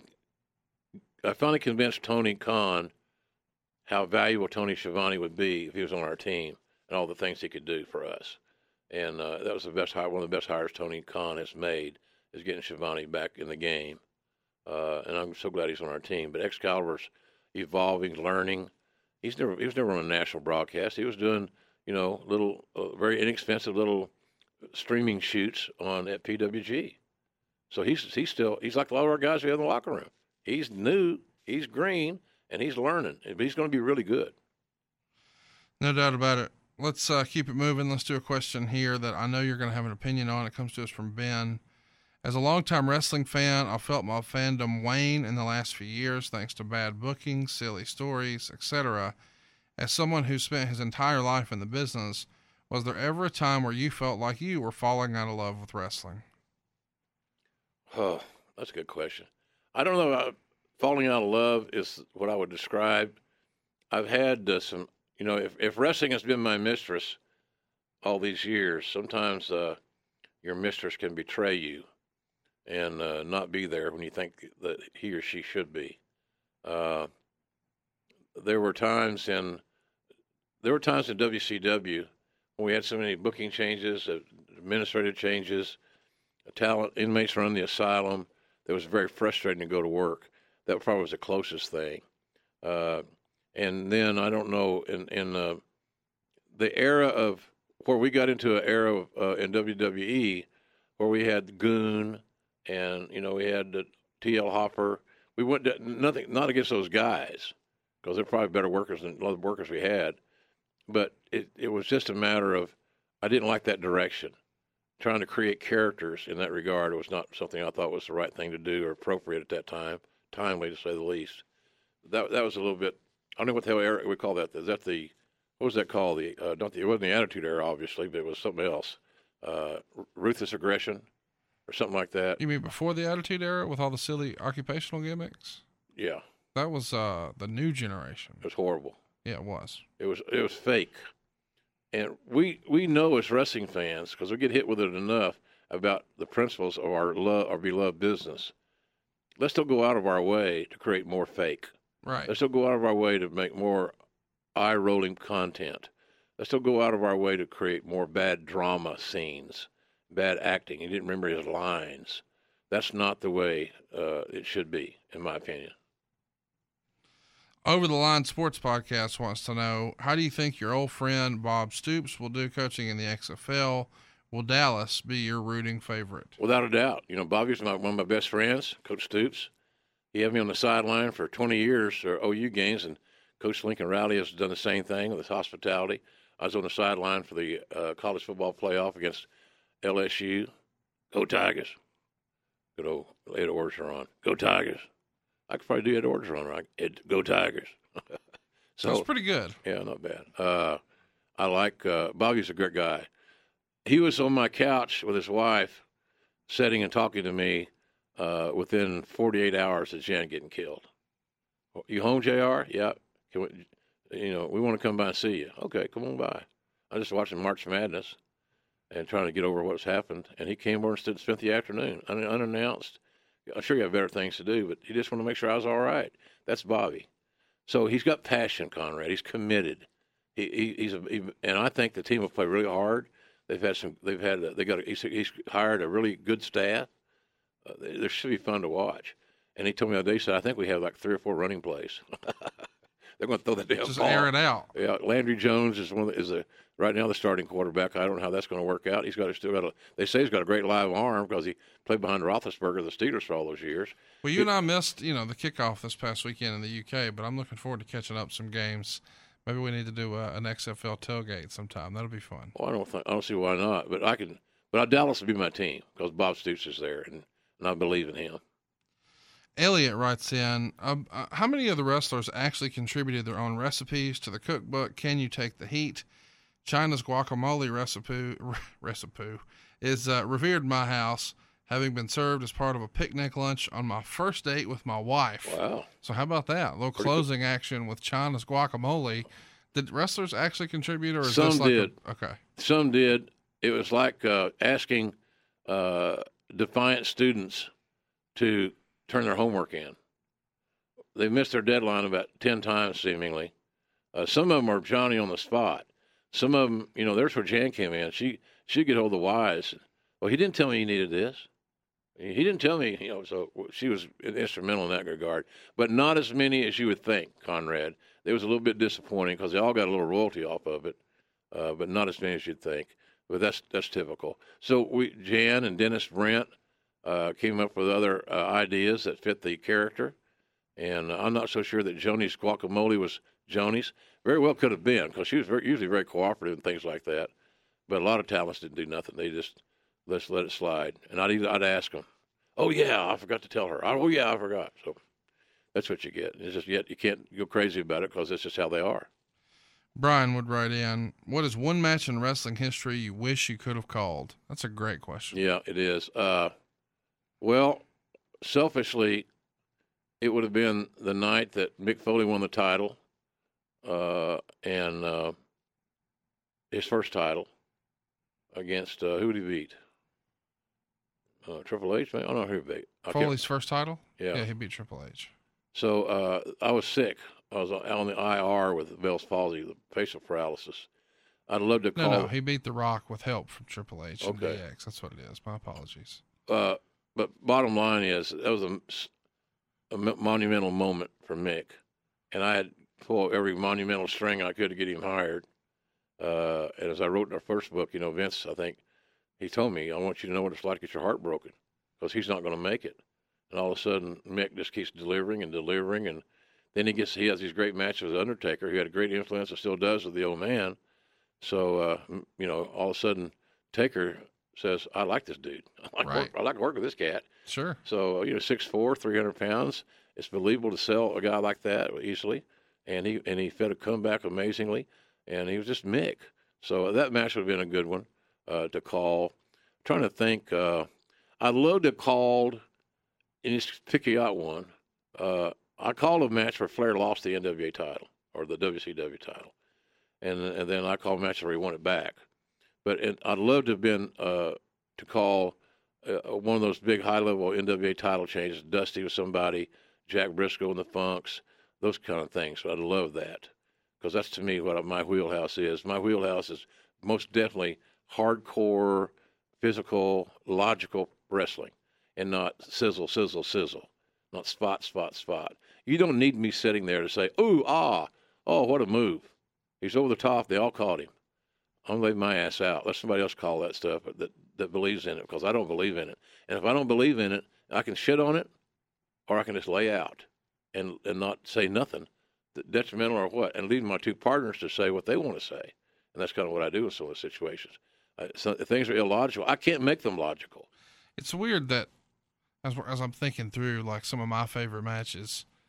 Speaker 2: convinced Tony Khan how valuable Tony Schiavone would be if he was on our team and all the things he could do for us. And that was one of the best hires Tony Khan has made, is getting Schiavone back in the game. And I'm so glad he's on our team. But Excalibur's evolving, learning. He was never on a national broadcast. He was doing, little, very inexpensive little streaming shoots at PWG. So he's like a lot of our guys we have in the locker room. He's new, he's green, and he's learning. But he's going to be really good.
Speaker 3: No doubt about it. Let's keep it moving. Let's do a question here that I know you're going to have an opinion on. It comes to us from Ben. As a longtime wrestling fan, I felt my fandom wane in the last few years thanks to bad booking, silly stories, etc. As someone who spent his entire life in the business, was there ever a time where you felt like you were falling out of love with wrestling?
Speaker 2: Oh, that's a good question. I don't know about falling out of love is what I would describe. I've had some, if wrestling has been my mistress all these years, sometimes your mistress can betray you and not be there when you think that he or she should be. There were times in WCW when we had so many booking changes, administrative changes, inmates running the asylum. That was very frustrating to go to work. That probably was the closest thing. And then I don't know, in the era of where we got into an era of, in WWE where we had Goon and we had T.L. Hopper. We went not against those guys because they're probably better workers than a lot of the workers we had. But it was just a matter of I didn't like that direction. Trying to create characters in that regard was not something I thought was the right thing to do or appropriate at that time, timely to say the least. That was a little bit. I don't know what the hell era we call that. Is that what was that called? It wasn't the Attitude Era, obviously, but it was something else. Ruthless Aggression or something like that.
Speaker 3: You mean before the Attitude Era with all the silly occupational gimmicks?
Speaker 2: Yeah.
Speaker 3: That was the new generation.
Speaker 2: It was horrible.
Speaker 3: Yeah, it was.
Speaker 2: It was fake. And we know as wrestling fans, because we get hit with it enough about the principles of our beloved business. Let's still go out of our way to create more fake.
Speaker 3: Right.
Speaker 2: Let's still go out of our way to make more eye-rolling content. Let's still go out of our way to create more bad drama scenes, bad acting. He didn't remember his lines. That's not the way it should be, in my opinion.
Speaker 3: Over the Line Sports Podcast wants to know, how do you think your old friend Bob Stoops will do coaching in the XFL? Will Dallas be your rooting favorite?
Speaker 2: Without a doubt. Bobby's one of my best friends, Coach Stoops. He had me on the sideline for 20 years for OU games, and Coach Lincoln Riley has done the same thing with his hospitality. I was on the sideline for the college football playoff against LSU. Go Tigers. Good old Ed Orgeron. Go Tigers. I could probably do Ed Orgeron, right? Go Tigers. So
Speaker 3: that's pretty good.
Speaker 2: Yeah, not bad. I like Bobby's a great guy. He was on my couch with his wife, sitting and talking to me within 48 hours of Jan getting killed. You home, JR? Yeah. We want to come by and see you. Okay, come on by. I'm just watching March Madness and trying to get over what's happened. And he came over and spent the afternoon unannounced. I'm sure you have better things to do, but he just wanted to make sure I was all right. That's Bobby. So he's got passion, Conrad. He's committed. He's I think the team will play really hard. He's hired a really good staff. They should be fun to watch. And he told me the other day, he said, I think we have like 3 or 4 running plays. They're going to throw that damn
Speaker 3: just
Speaker 2: ball.
Speaker 3: air it out.
Speaker 2: Yeah, Landry Jones is right now the starting quarterback. I don't know how that's going to work out. They say he's got a great live arm because he played behind Roethlisberger, the Steelers, for all those years.
Speaker 3: Well, you and I missed, the kickoff this past weekend in the UK, but I'm looking forward to catching up some games. Maybe we need to do an XFL tailgate sometime. That'll be fun.
Speaker 2: Well, I don't see why not. But Dallas will be my team because Bob Stoops is there, and I believe in him.
Speaker 3: Elliot writes in, how many of the wrestlers actually contributed their own recipes to the cookbook? Can you take the heat? China's guacamole recipe is revered in my house, having been served as part of a picnic lunch on my first date with my wife.
Speaker 2: Wow.
Speaker 3: So how about that? A little closing action with China's guacamole. Did wrestlers actually contribute, or is
Speaker 2: Some
Speaker 3: this like
Speaker 2: did.
Speaker 3: Okay.
Speaker 2: Some did. It was like asking defiant students to turn their homework in. They missed their deadline about 10 times, seemingly. Some of them are Johnny on the spot. Some of them, there's where Jan came in. She'd get hold of the wise. Well, he didn't tell me he needed this. He didn't tell me, so she was instrumental in that regard. But not as many as you would think, Conrad. It was a little bit disappointing because they all got a little royalty off of it, but not as many as you'd think. But that's typical. So Jan and Dennis Brent came up with other ideas that fit the character. And I'm not so sure that Joni's guacamole was Joni's. Very well could have been, because she was usually very cooperative and things like that. But a lot of talents didn't do nothing. They just let it slide. And I'd ask them, oh, yeah, I forgot to tell her. Oh, yeah, I forgot. So that's what you get. It's just you can't go crazy about it because that's just how they are.
Speaker 3: Brian would write in, what is one match in wrestling history you wish you could have called? That's a great question.
Speaker 2: Yeah, it is. Well, selfishly, it would have been the night that Mick Foley won the title and his first title against who did he beat? Triple H, man? I don't know who he beat.
Speaker 3: Foley's first title?
Speaker 2: Yeah,
Speaker 3: he beat Triple H.
Speaker 2: So I was sick. I was on the IR with Bell's palsy, the facial paralysis. I'd love to call.
Speaker 3: No, he beat The Rock with help from Triple H and
Speaker 2: Okay.
Speaker 3: DX. That's what it is. My apologies.
Speaker 2: But bottom line is, that was a monumental moment for Mick. And I had pulled every monumental string I could to get him hired. And as I wrote in our first book, Vince, I think, he told me, I want you to know what it's like to get your heart broken, because he's not going to make it. And all of a sudden, Mick just keeps delivering. And then he has these great matches with Undertaker, who had a great influence and still does with the old man. So, all of a sudden, Taker says, I like this dude. I like to work with this cat.
Speaker 3: Sure.
Speaker 2: So, 6'4", 300 pounds. It's believable to sell a guy like that easily. And he fed a comeback amazingly. And he was just Mick. So that match would have been a good one to call. I'm trying to think. I'd love to have called, and just pick you out one. I called a match where Flair lost the NWA title or the WCW title. And then I called a match where he won it back. But I'd love to have been to call one of those big high-level NWA title changes, Dusty with somebody, Jack Briscoe and the Funks, those kind of things. So I'd love that, because that's, to me, what my wheelhouse is. My wheelhouse is most definitely hardcore, physical, logical wrestling, and not sizzle, sizzle, sizzle, not spot, spot, spot. You don't need me sitting there to say, ooh, ah, oh, what a move. He's over the top. They all caught him. I'm leaving my ass out. Let somebody else call that stuff that believes in it, because I don't believe in it. And if I don't believe in it, I can shit on it, or I can just lay out and not say nothing detrimental or what, and leave my two partners to say what they want to say. And that's kind of what I do in some of the situations. So things are illogical. I can't make them logical.
Speaker 3: It's weird that as I'm thinking through, like, some of my favorite matches,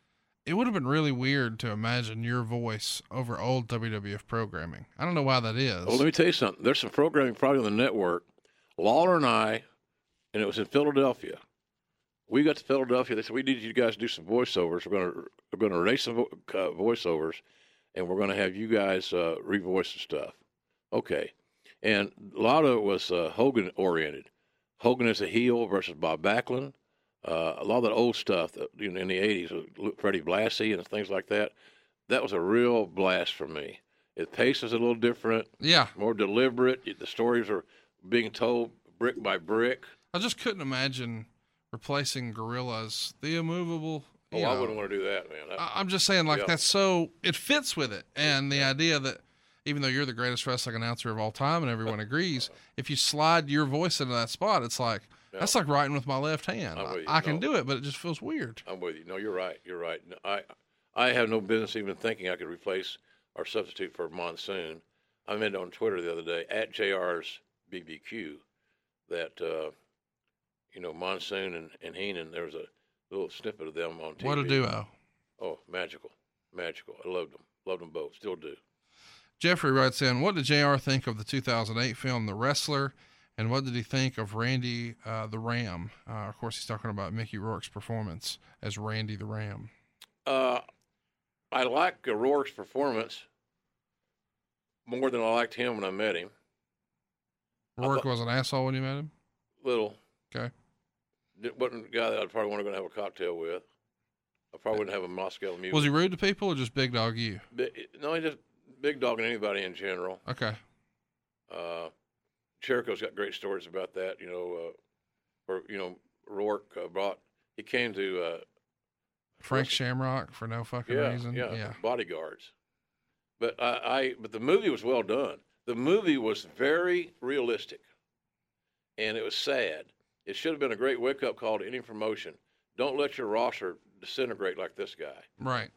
Speaker 3: it would have been really weird to imagine your voice over old WWF programming. I don't know why that is.
Speaker 2: Well, let me tell you something. There's some programming probably on the network. Lawler and I, and it was in Philadelphia. We got to Philadelphia. They said, we need you guys to do some voiceovers. We're going to erase some voiceovers, and we're going to have you guys revoice the stuff. Okay. And a lot of it was Hogan-oriented. Hogan is a heel versus Bob Backlund. A lot of that old stuff in the 80s, Freddie Blassie and things like that, that was a real blast for me. The pace was a little different, more deliberate. The stories are being told brick by brick.
Speaker 3: I just couldn't imagine replacing Gorilla's The Immovable.
Speaker 2: I wouldn't want to do that, man.
Speaker 3: I'm just saying, that's so, it fits with it. And the idea that even though you're the greatest wrestling announcer of all time and everyone agrees, if you slide your voice into that spot, it's like, that's like writing with my left hand. I can do it, but it just feels weird.
Speaker 2: I'm with you. No, you're right. You're right. No, I have no business even thinking I could replace or substitute for Monsoon. I meant on Twitter the other day, at JR's BBQ, that, Monsoon and Heenan, there was a little snippet of them on TV.
Speaker 3: What a duo.
Speaker 2: Oh, magical. Magical. I loved them. Loved them both. Still do.
Speaker 3: Jeffrey writes in, what did JR think of the 2008 film The Wrestler? And what did he think of Randy the Ram? Of course, he's talking about Mickey Rourke's performance as Randy the Ram.
Speaker 2: I like Rourke's performance more than I liked him when I met him.
Speaker 3: Rourke was an asshole when you met him?
Speaker 2: Little.
Speaker 3: Okay.
Speaker 2: Wasn't a guy that I'd probably want to go have a cocktail with. I probably wouldn't have a Moscow Mule.
Speaker 3: Was he rude to people or just big dog you?
Speaker 2: No, he just big dogging anybody in general.
Speaker 3: Okay.
Speaker 2: Jericho's got great stories about that, Rourke he came to
Speaker 3: Frank Shamrock for no fucking reason.
Speaker 2: Yeah, bodyguards. But but the movie was well done. The movie was very realistic, and it was sad. It should have been a great wake-up call to any promotion. Don't let your roster disintegrate like this guy.
Speaker 3: Right.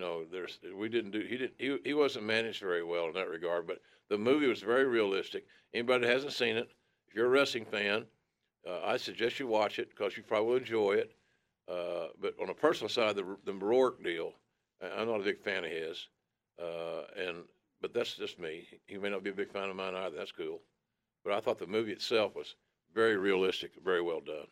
Speaker 2: He wasn't managed very well in that regard, but the movie was very realistic. Anybody that hasn't seen it, if you're a wrestling fan, I suggest you watch it because you probably will enjoy it. But on a personal side, the Rourke deal, I'm not a big fan of his. But that's just me. He may not be a big fan of mine either. That's cool. But I thought the movie itself was very realistic, very well done.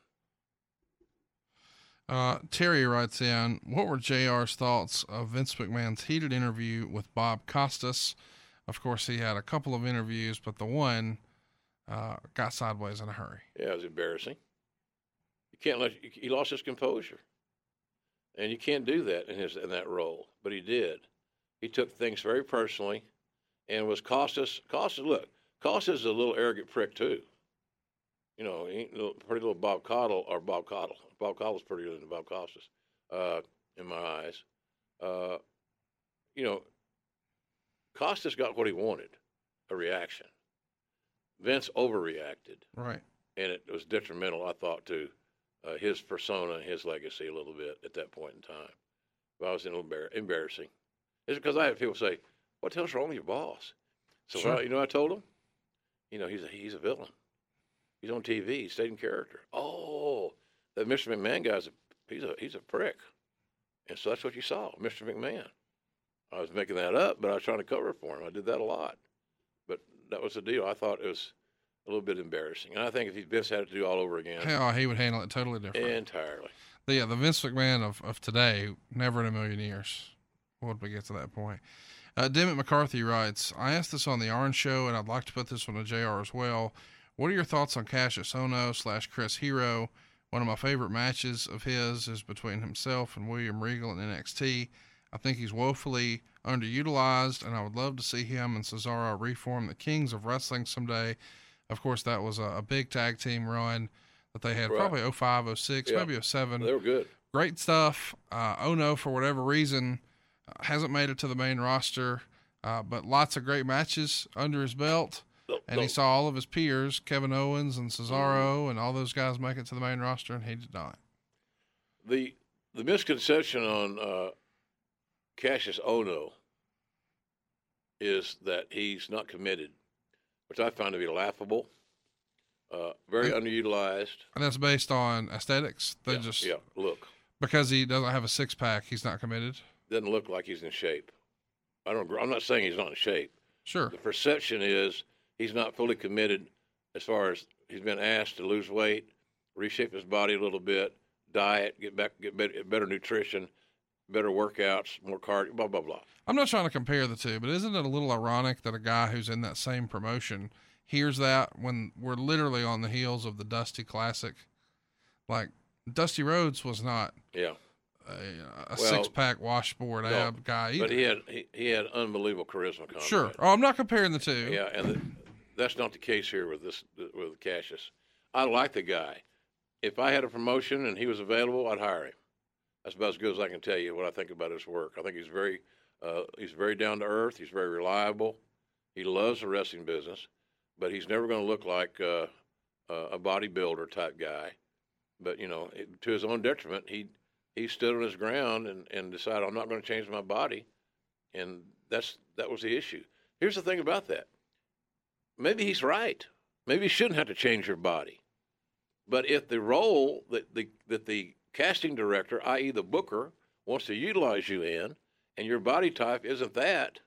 Speaker 3: Terry writes in, what were JR's thoughts of Vince McMahon's heated interview with Bob Costas? Of course, he had a couple of interviews, but the one got sideways in a hurry.
Speaker 2: Yeah, it was embarrassing. He lost his composure. And you can't do that in that role, but he did. He took things very personally, and was Costas, look, Costas is a little arrogant prick, too. He ain't pretty little Bob Caudle. Bob Caudle's prettier than Bob Costas, in my eyes. Costas got what he wanted, a reaction. Vince overreacted.
Speaker 3: Right.
Speaker 2: And it was detrimental, I thought, to his persona and his legacy a little bit at that point in time. But I was a little embarrassing. It's because I had people say, what the hell's wrong with your boss? So,
Speaker 3: sure.
Speaker 2: I told him? He's a villain. He's on TV. He stayed in character. Oh, that Mr. McMahon guy's he's a prick. And so that's what you saw, Mr. McMahon. I was making that up, but I was trying to cover it for him. I did that a lot. But that was the deal. I thought it was a little bit embarrassing. And I think if Vince had to do all over again.
Speaker 3: Hell, he would handle it totally different.
Speaker 2: Entirely.
Speaker 3: The Vince McMahon of today, never in a million years would we get to that point. Dimmitt McCarthy writes, I asked this on the Arn Show, and I'd like to put this one to JR as well. What are your thoughts on Cassius Ohno / Chris Hero? One of my favorite matches of his is between himself and William Regal in NXT. I think he's woefully underutilized, and I would love to see him and Cesaro reform the Kings of Wrestling someday. Of course, that was a big tag team run that they had, probably 05, 06, maybe 07.
Speaker 2: They were good.
Speaker 3: Great stuff. Ohno, for whatever reason, hasn't made it to the main roster, but lots of great matches under his belt. And he saw all of his peers, Kevin Owens and Cesaro, and all those guys make it to the main roster, and he did not.
Speaker 2: The misconception on Cassius Ohno is that he's not committed, which I find to be laughable, very underutilized.
Speaker 3: And that's based on aesthetics. They
Speaker 2: look.
Speaker 3: Because he doesn't have a six-pack, he's not committed?
Speaker 2: Doesn't look like he's in shape. I'm not saying he's not in shape.
Speaker 3: Sure.
Speaker 2: The perception is he's not fully committed as far as he's been asked to lose weight, reshape his body a little bit, diet, get better nutrition, better workouts, more cardio, blah, blah, blah.
Speaker 3: I'm not trying to compare the two, but isn't it a little ironic that a guy who's in that same promotion hears that when we're literally on the heels of the Dusty Classic? Like, Dusty Rhodes was not a six-pack washboard ab guy either.
Speaker 2: But he had unbelievable charisma. Conrad.
Speaker 3: Sure. Oh, I'm not comparing the two.
Speaker 2: Yeah, and that's not the case here with Cassius. I like the guy. If I had a promotion and he was available, I'd hire him. That's about as good as I can tell you what I think about his work. I think he's very down to earth. He's very reliable. He loves the wrestling business, but he's never going to look like a bodybuilder type guy. But to his own detriment, he stood on his ground and decided, I'm not going to change my body, and that was the issue. Here's the thing about that. Maybe he's right. Maybe you shouldn't have to change your body. But if the role that the casting director, i.e. the booker, wants to utilize you in, and your body type isn't that,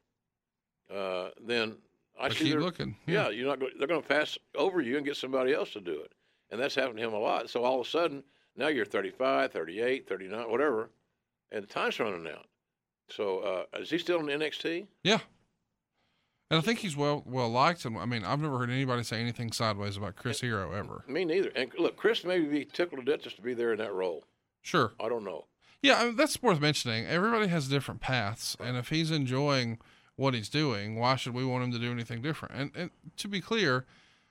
Speaker 2: then I see
Speaker 3: keep looking.
Speaker 2: Yeah, they're going to pass over you and get somebody else to do it. And that's happened to him a lot. So all of a sudden, now you're 35, 38, 39, whatever, and the time's running out. So is he still in NXT?
Speaker 3: Yeah. And I think he's well liked. And I mean, I've never heard anybody say anything sideways about Chris Hero ever.
Speaker 2: Me neither. And look, Chris may be tickled to death just to be there in that role.
Speaker 3: Sure.
Speaker 2: I don't know.
Speaker 3: Yeah, I mean, that's worth mentioning. Everybody has different paths, and if he's enjoying what he's doing, why should we want him to do anything different? And to be clear,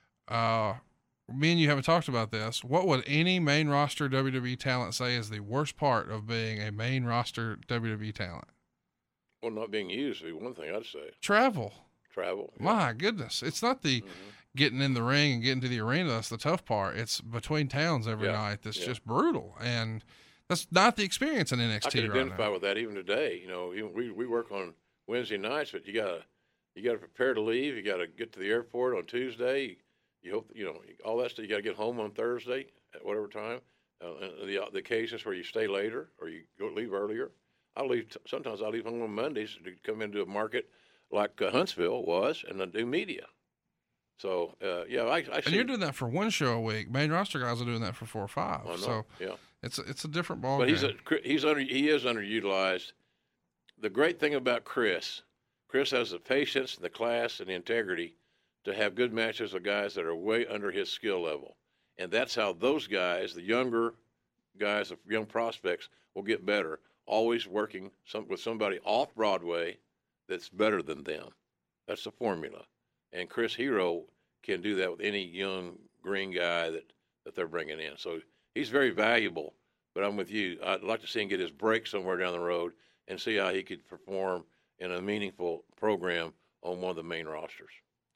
Speaker 3: me and you haven't talked about this. What would any main roster WWE talent say is the worst part of being a main roster WWE talent?
Speaker 2: Well, not being used would be one thing I'd say.
Speaker 3: Travel.
Speaker 2: Yeah.
Speaker 3: My goodness. It's not the getting in the ring and getting to the arena that's the tough part. It's between towns every night that's just brutal. And that's not the experience in NXT right now.
Speaker 2: I can identify with that even today. We work on Wednesday nights, but you gotta prepare to leave. You got to get to the airport on Tuesday. You hope all that stuff. You got to get home on Thursday at whatever time. The occasions where you stay later or you leave earlier. Sometimes I leave home on Mondays to come into a market like Huntsville was and then do media. So I see.
Speaker 3: And you're doing that for one show a week. Main roster guys are doing that for 4 or 5.
Speaker 2: I know.
Speaker 3: So
Speaker 2: yeah,
Speaker 3: it's a different ball.
Speaker 2: But
Speaker 3: game.
Speaker 2: he is underutilized. The great thing about Chris has the patience, the class, and the integrity to have good matches with guys that are way under his skill level. And that's how those guys, the younger guys, the young prospects, will get better, always working with somebody off Broadway that's better than them. That's the formula. And Chris Hero can do that with any young green guy that they're bringing in. So he's very valuable, but I'm with you. I'd like to see him get his break somewhere down the road and see how he could perform in a meaningful program on one of the main rosters.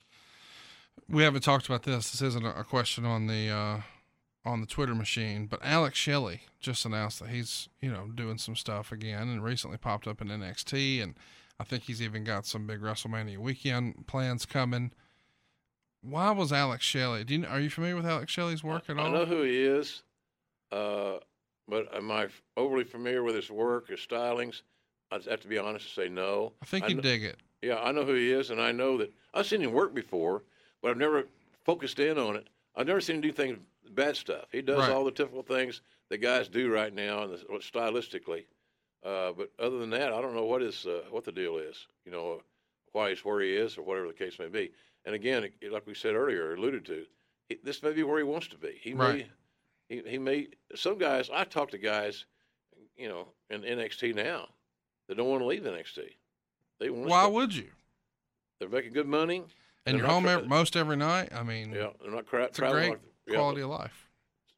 Speaker 3: We haven't talked about this. This isn't a question on the Twitter machine, but Alex Shelley just announced that he's, doing some stuff again and recently popped up in NXT. And I think he's even got some big WrestleMania weekend plans coming. Why was Alex Shelley? Are you familiar with Alex Shelley's work at all?
Speaker 2: I know who he is. But am I overly familiar with his work, his stylings? I'd have to be honest and say no.
Speaker 3: I think you dig it.
Speaker 2: Yeah, I know who he is, and I know that I've seen him work before, but I've never focused in on it. I've never seen him do things, bad stuff. He does all the typical things that guys do right now, and stylistically. But other than that, I don't know what the deal is. Why he's where he is, or whatever the case may be. And again, like we said earlier, alluded to, this may be where he wants to be. He may. Some guys, I talk to guys, in NXT now that don't want to leave NXT. They want.
Speaker 3: Why would you?
Speaker 2: They're making good money.
Speaker 3: And you're home most every night. I mean,
Speaker 2: they're not
Speaker 3: it's a great quality of life.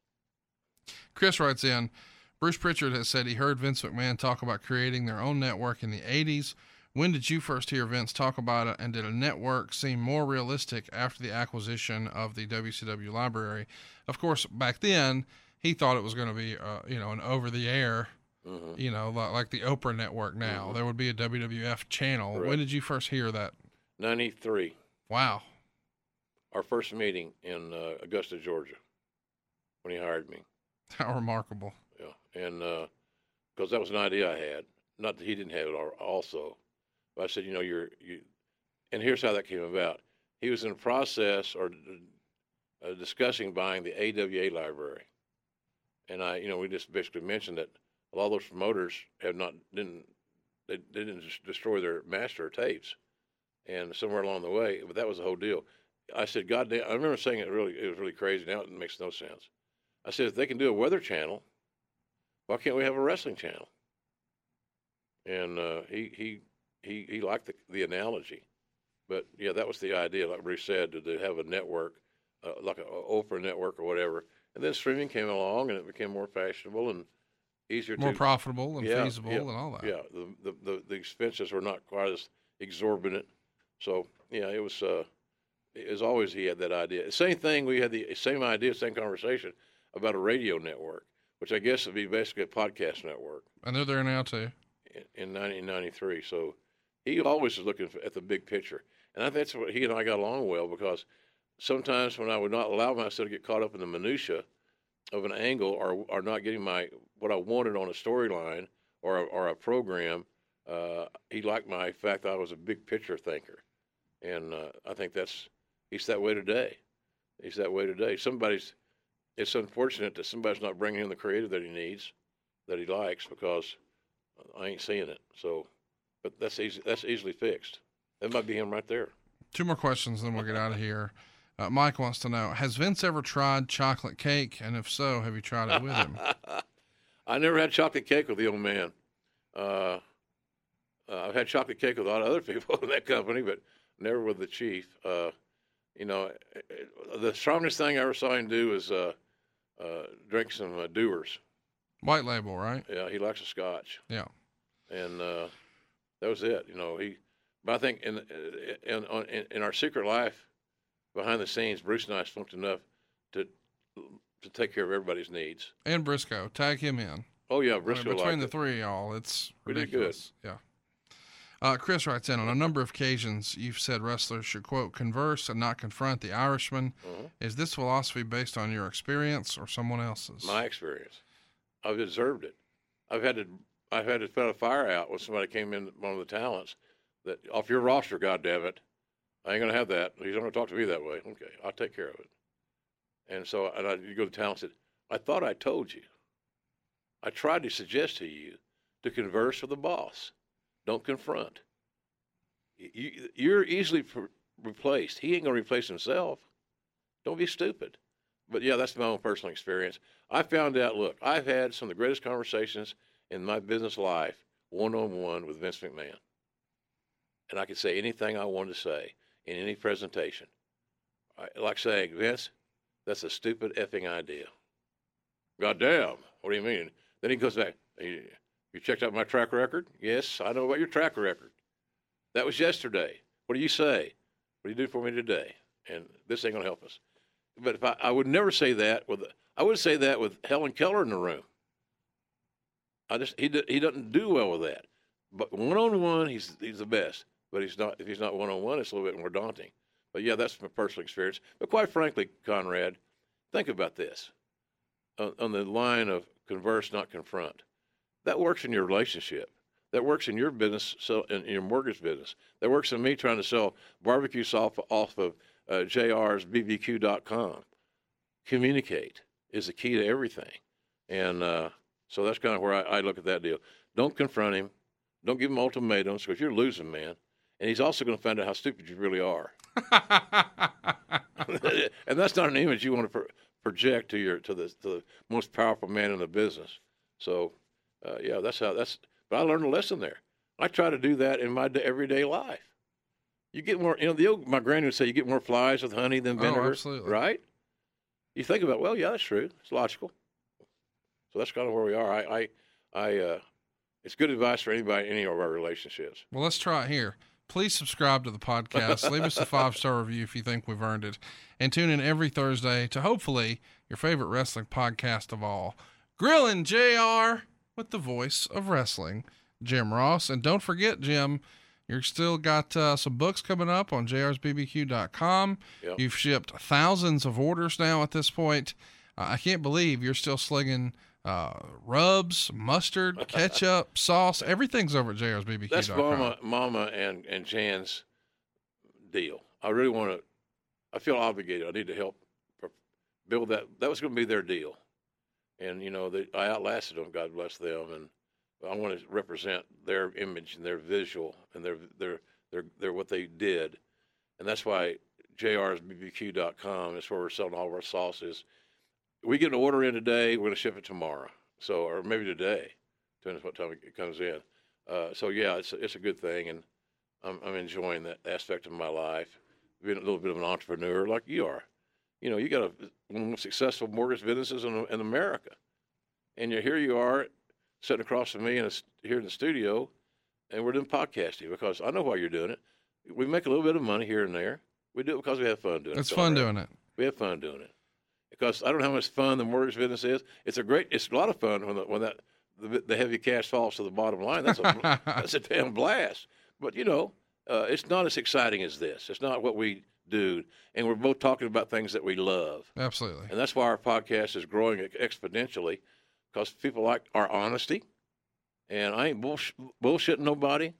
Speaker 3: Chris writes in, Bruce Pritchard has said he heard Vince McMahon talk about creating their own network in the 80s. When did you first hear Vince talk about it, and did a network seem more realistic after the acquisition of the WCW library? Of course, back then, he thought it was going to be, an over-the-air, like the Oprah network now. Mm-hmm. There would be a WWF channel. Correct. When did you first hear that?
Speaker 2: 93.
Speaker 3: Wow.
Speaker 2: Our first meeting in Augusta, Georgia, when he hired me.
Speaker 3: How remarkable.
Speaker 2: Yeah. And because that was an idea I had. Not that he didn't have it also. But I said, and here's how that came about. He was in the process or discussing buying the AWA library. And we just basically mentioned that a lot of those promoters didn't destroy their master tapes. And somewhere along the way, but that was the whole deal. I said, God damn, I remember saying it was really crazy. Now it makes no sense. I said, if they can do a weather channel, why can't we have a wrestling channel? And he liked the analogy. But, yeah, that was the idea, like Bruce said, to have a network, like an Oprah network or whatever. And then streaming came along, and it became more fashionable and easier
Speaker 3: more profitable and feasible and all that.
Speaker 2: Yeah, the expenses were not quite as exorbitant. So, yeah, it was always he had that idea. Same thing, we had the same idea, same conversation about a radio network, which I guess would be basically a podcast network.
Speaker 3: And they're there now, too.
Speaker 2: In 1993. So he always was looking at the big picture. And I think that's what he and I got along well, because sometimes when I would not allow myself to get caught up in the minutia of an angle or not getting what I wanted on a storyline or a program, he liked my fact that I was a big picture thinker. And I think he's that way today. He's that way today. It's unfortunate that somebody's not bringing in the creative that he needs, that he likes, because I ain't seeing it. So, but that's easily fixed. That might be him right there.
Speaker 3: 2 more questions, then we'll get out of here. Mike wants to know, has Vince ever tried chocolate cake? And if so, have you tried it with him?
Speaker 2: I never had chocolate cake with the old man. I've had chocolate cake with a lot of other people in that company, but never with the chief. The strongest thing I ever saw him do is drink some Dewar's.
Speaker 3: White label, right?
Speaker 2: Yeah, he likes a scotch.
Speaker 3: Yeah.
Speaker 2: And that was it. But I think in our secret life, behind the scenes, Bruce and I funked enough to take care of everybody's needs.
Speaker 3: And Briscoe, tag him in.
Speaker 2: Oh yeah, Briscoe.
Speaker 3: Between the three of y'all, it's ridiculous.
Speaker 2: Good.
Speaker 3: Yeah. Chris writes in, on a number of occasions, you've said wrestlers should, quote, converse and not confront the Irishman. Mm-hmm. Is this philosophy based on your experience or someone else's?
Speaker 2: My experience. I've observed it. I've had to put a fire out when somebody came in, one of the talents, that off your roster, goddammit, I ain't going to have that. He's not going to talk to me that way. Okay, I'll take care of it. And so you go to the talent and said, I thought I told you. I tried to suggest to you to converse with the boss. Don't confront. You're easily replaced. He ain't going to replace himself. Don't be stupid. But, yeah, that's my own personal experience. I found out, look, I've had some of the greatest conversations in my business life one-on-one with Vince McMahon. And I could say anything I wanted to say in any presentation. Like saying, Vince, that's a stupid effing idea. Goddamn, what do you mean? Then he goes back, you checked out my track record? Yes, I know about your track record. That was yesterday. What do you say? What do you do for me today? And this ain't going to help us. But if I would never say that I would say that with Helen Keller in the room. He doesn't do well with that. But one-on-one, he's the best. But if he's not one-on-one, it's a little bit more daunting. But yeah, that's my personal experience. But quite frankly, Conrad, think about this. On the line of converse, not confront. That works in your relationship. That works in your business, in your mortgage business. That works in me trying to sell barbecue sauce off of JR'sBBQ.com. Communicate is the key to everything. And so that's kind of where I look at that deal. Don't confront him. Don't give him ultimatums, because you're losing, man. And he's also going to find out how stupid you really are. And that's not an image you want to project to the most powerful man in the business. So, yeah, but I learned a lesson there. I try to do that in my everyday life. You get more, my granny would say you get more flies with honey than vinegar.
Speaker 3: Oh, absolutely.
Speaker 2: Right? You think about, well, yeah, that's true. It's logical. So that's kind of where we are. It's good advice for anybody in any of our relationships.
Speaker 3: Well, let's try it here. Please subscribe to the podcast. Leave us a 5-star review if you think we've earned it. And tune in every Thursday to hopefully your favorite wrestling podcast of all, Grillin' JR with the voice of wrestling, Jim Ross. And don't forget, Jim, you've still got some books coming up on JR'sBBQ.com. Yep. You've shipped thousands of orders now at this point. I can't believe you're still slinging rubs, mustard, ketchup, sauce. Everything's over at JR'sBBQ.com.
Speaker 2: That's Mama and Jan's deal. I really want to. I feel obligated. I need to help build that. That was going to be their deal, and I outlasted them. God bless them, and I want to represent their image and their visual and their what they did, and that's why JR'sBBQ.com is where we're selling all of our sauces. We get an order in today, we're going to ship it tomorrow. So, or maybe today, depending on what time it comes in. So yeah, it's a good thing, and I'm enjoying that aspect of my life. Being a little bit of an entrepreneur like you are. You got one of the most successful mortgage businesses in America, and here you are, sitting across from me here in the studio, and we're doing podcasting because I know why you're doing it. We make a little bit of money here and there. We do it because we have fun doing it.
Speaker 3: It's fun doing it.
Speaker 2: We have fun doing it. Because I don't know how much fun the mortgage business is. It's a lot of fun when the heavy cash falls to the bottom line. That's a damn blast. But it's not as exciting as this. It's not what we do, and we're both talking about things that we love.
Speaker 3: Absolutely.
Speaker 2: And that's why our podcast is growing exponentially, because people like our honesty, and I ain't bullshitting nobody.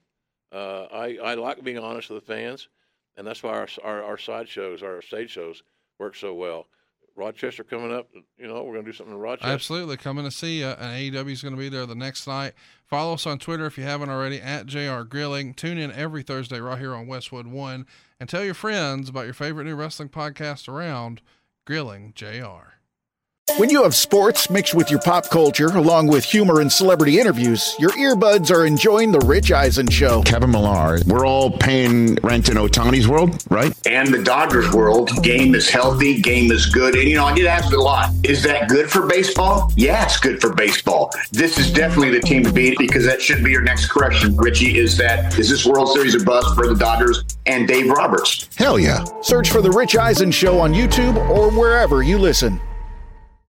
Speaker 2: I like being honest with the fans, and that's why our side shows, our stage shows, work so well. Rochester coming up, we're going to do something in Rochester.
Speaker 3: Absolutely. Coming to see you, and AEW is going to be there the next night. Follow us on Twitter if you haven't already, at JR Grilling. Tune in every Thursday right here on Westwood One, and tell your friends about your favorite new wrestling podcast around, Grilling JR.
Speaker 6: When you have sports mixed with your pop culture, along with humor and celebrity interviews, your earbuds are enjoying The Rich Eisen Show.
Speaker 11: Kevin Millar, we're all paying rent in Ohtani's world, right?
Speaker 12: And the Dodgers world. Game is healthy, game is good. And, I get asked a lot, is that good for baseball? Yeah, it's good for baseball. This is definitely the team to beat, because that should be your next correction, Richie, is this World Series a bust for the Dodgers and Dave Roberts?
Speaker 11: Hell yeah.
Speaker 6: Search for The Rich Eisen Show on YouTube or wherever you listen.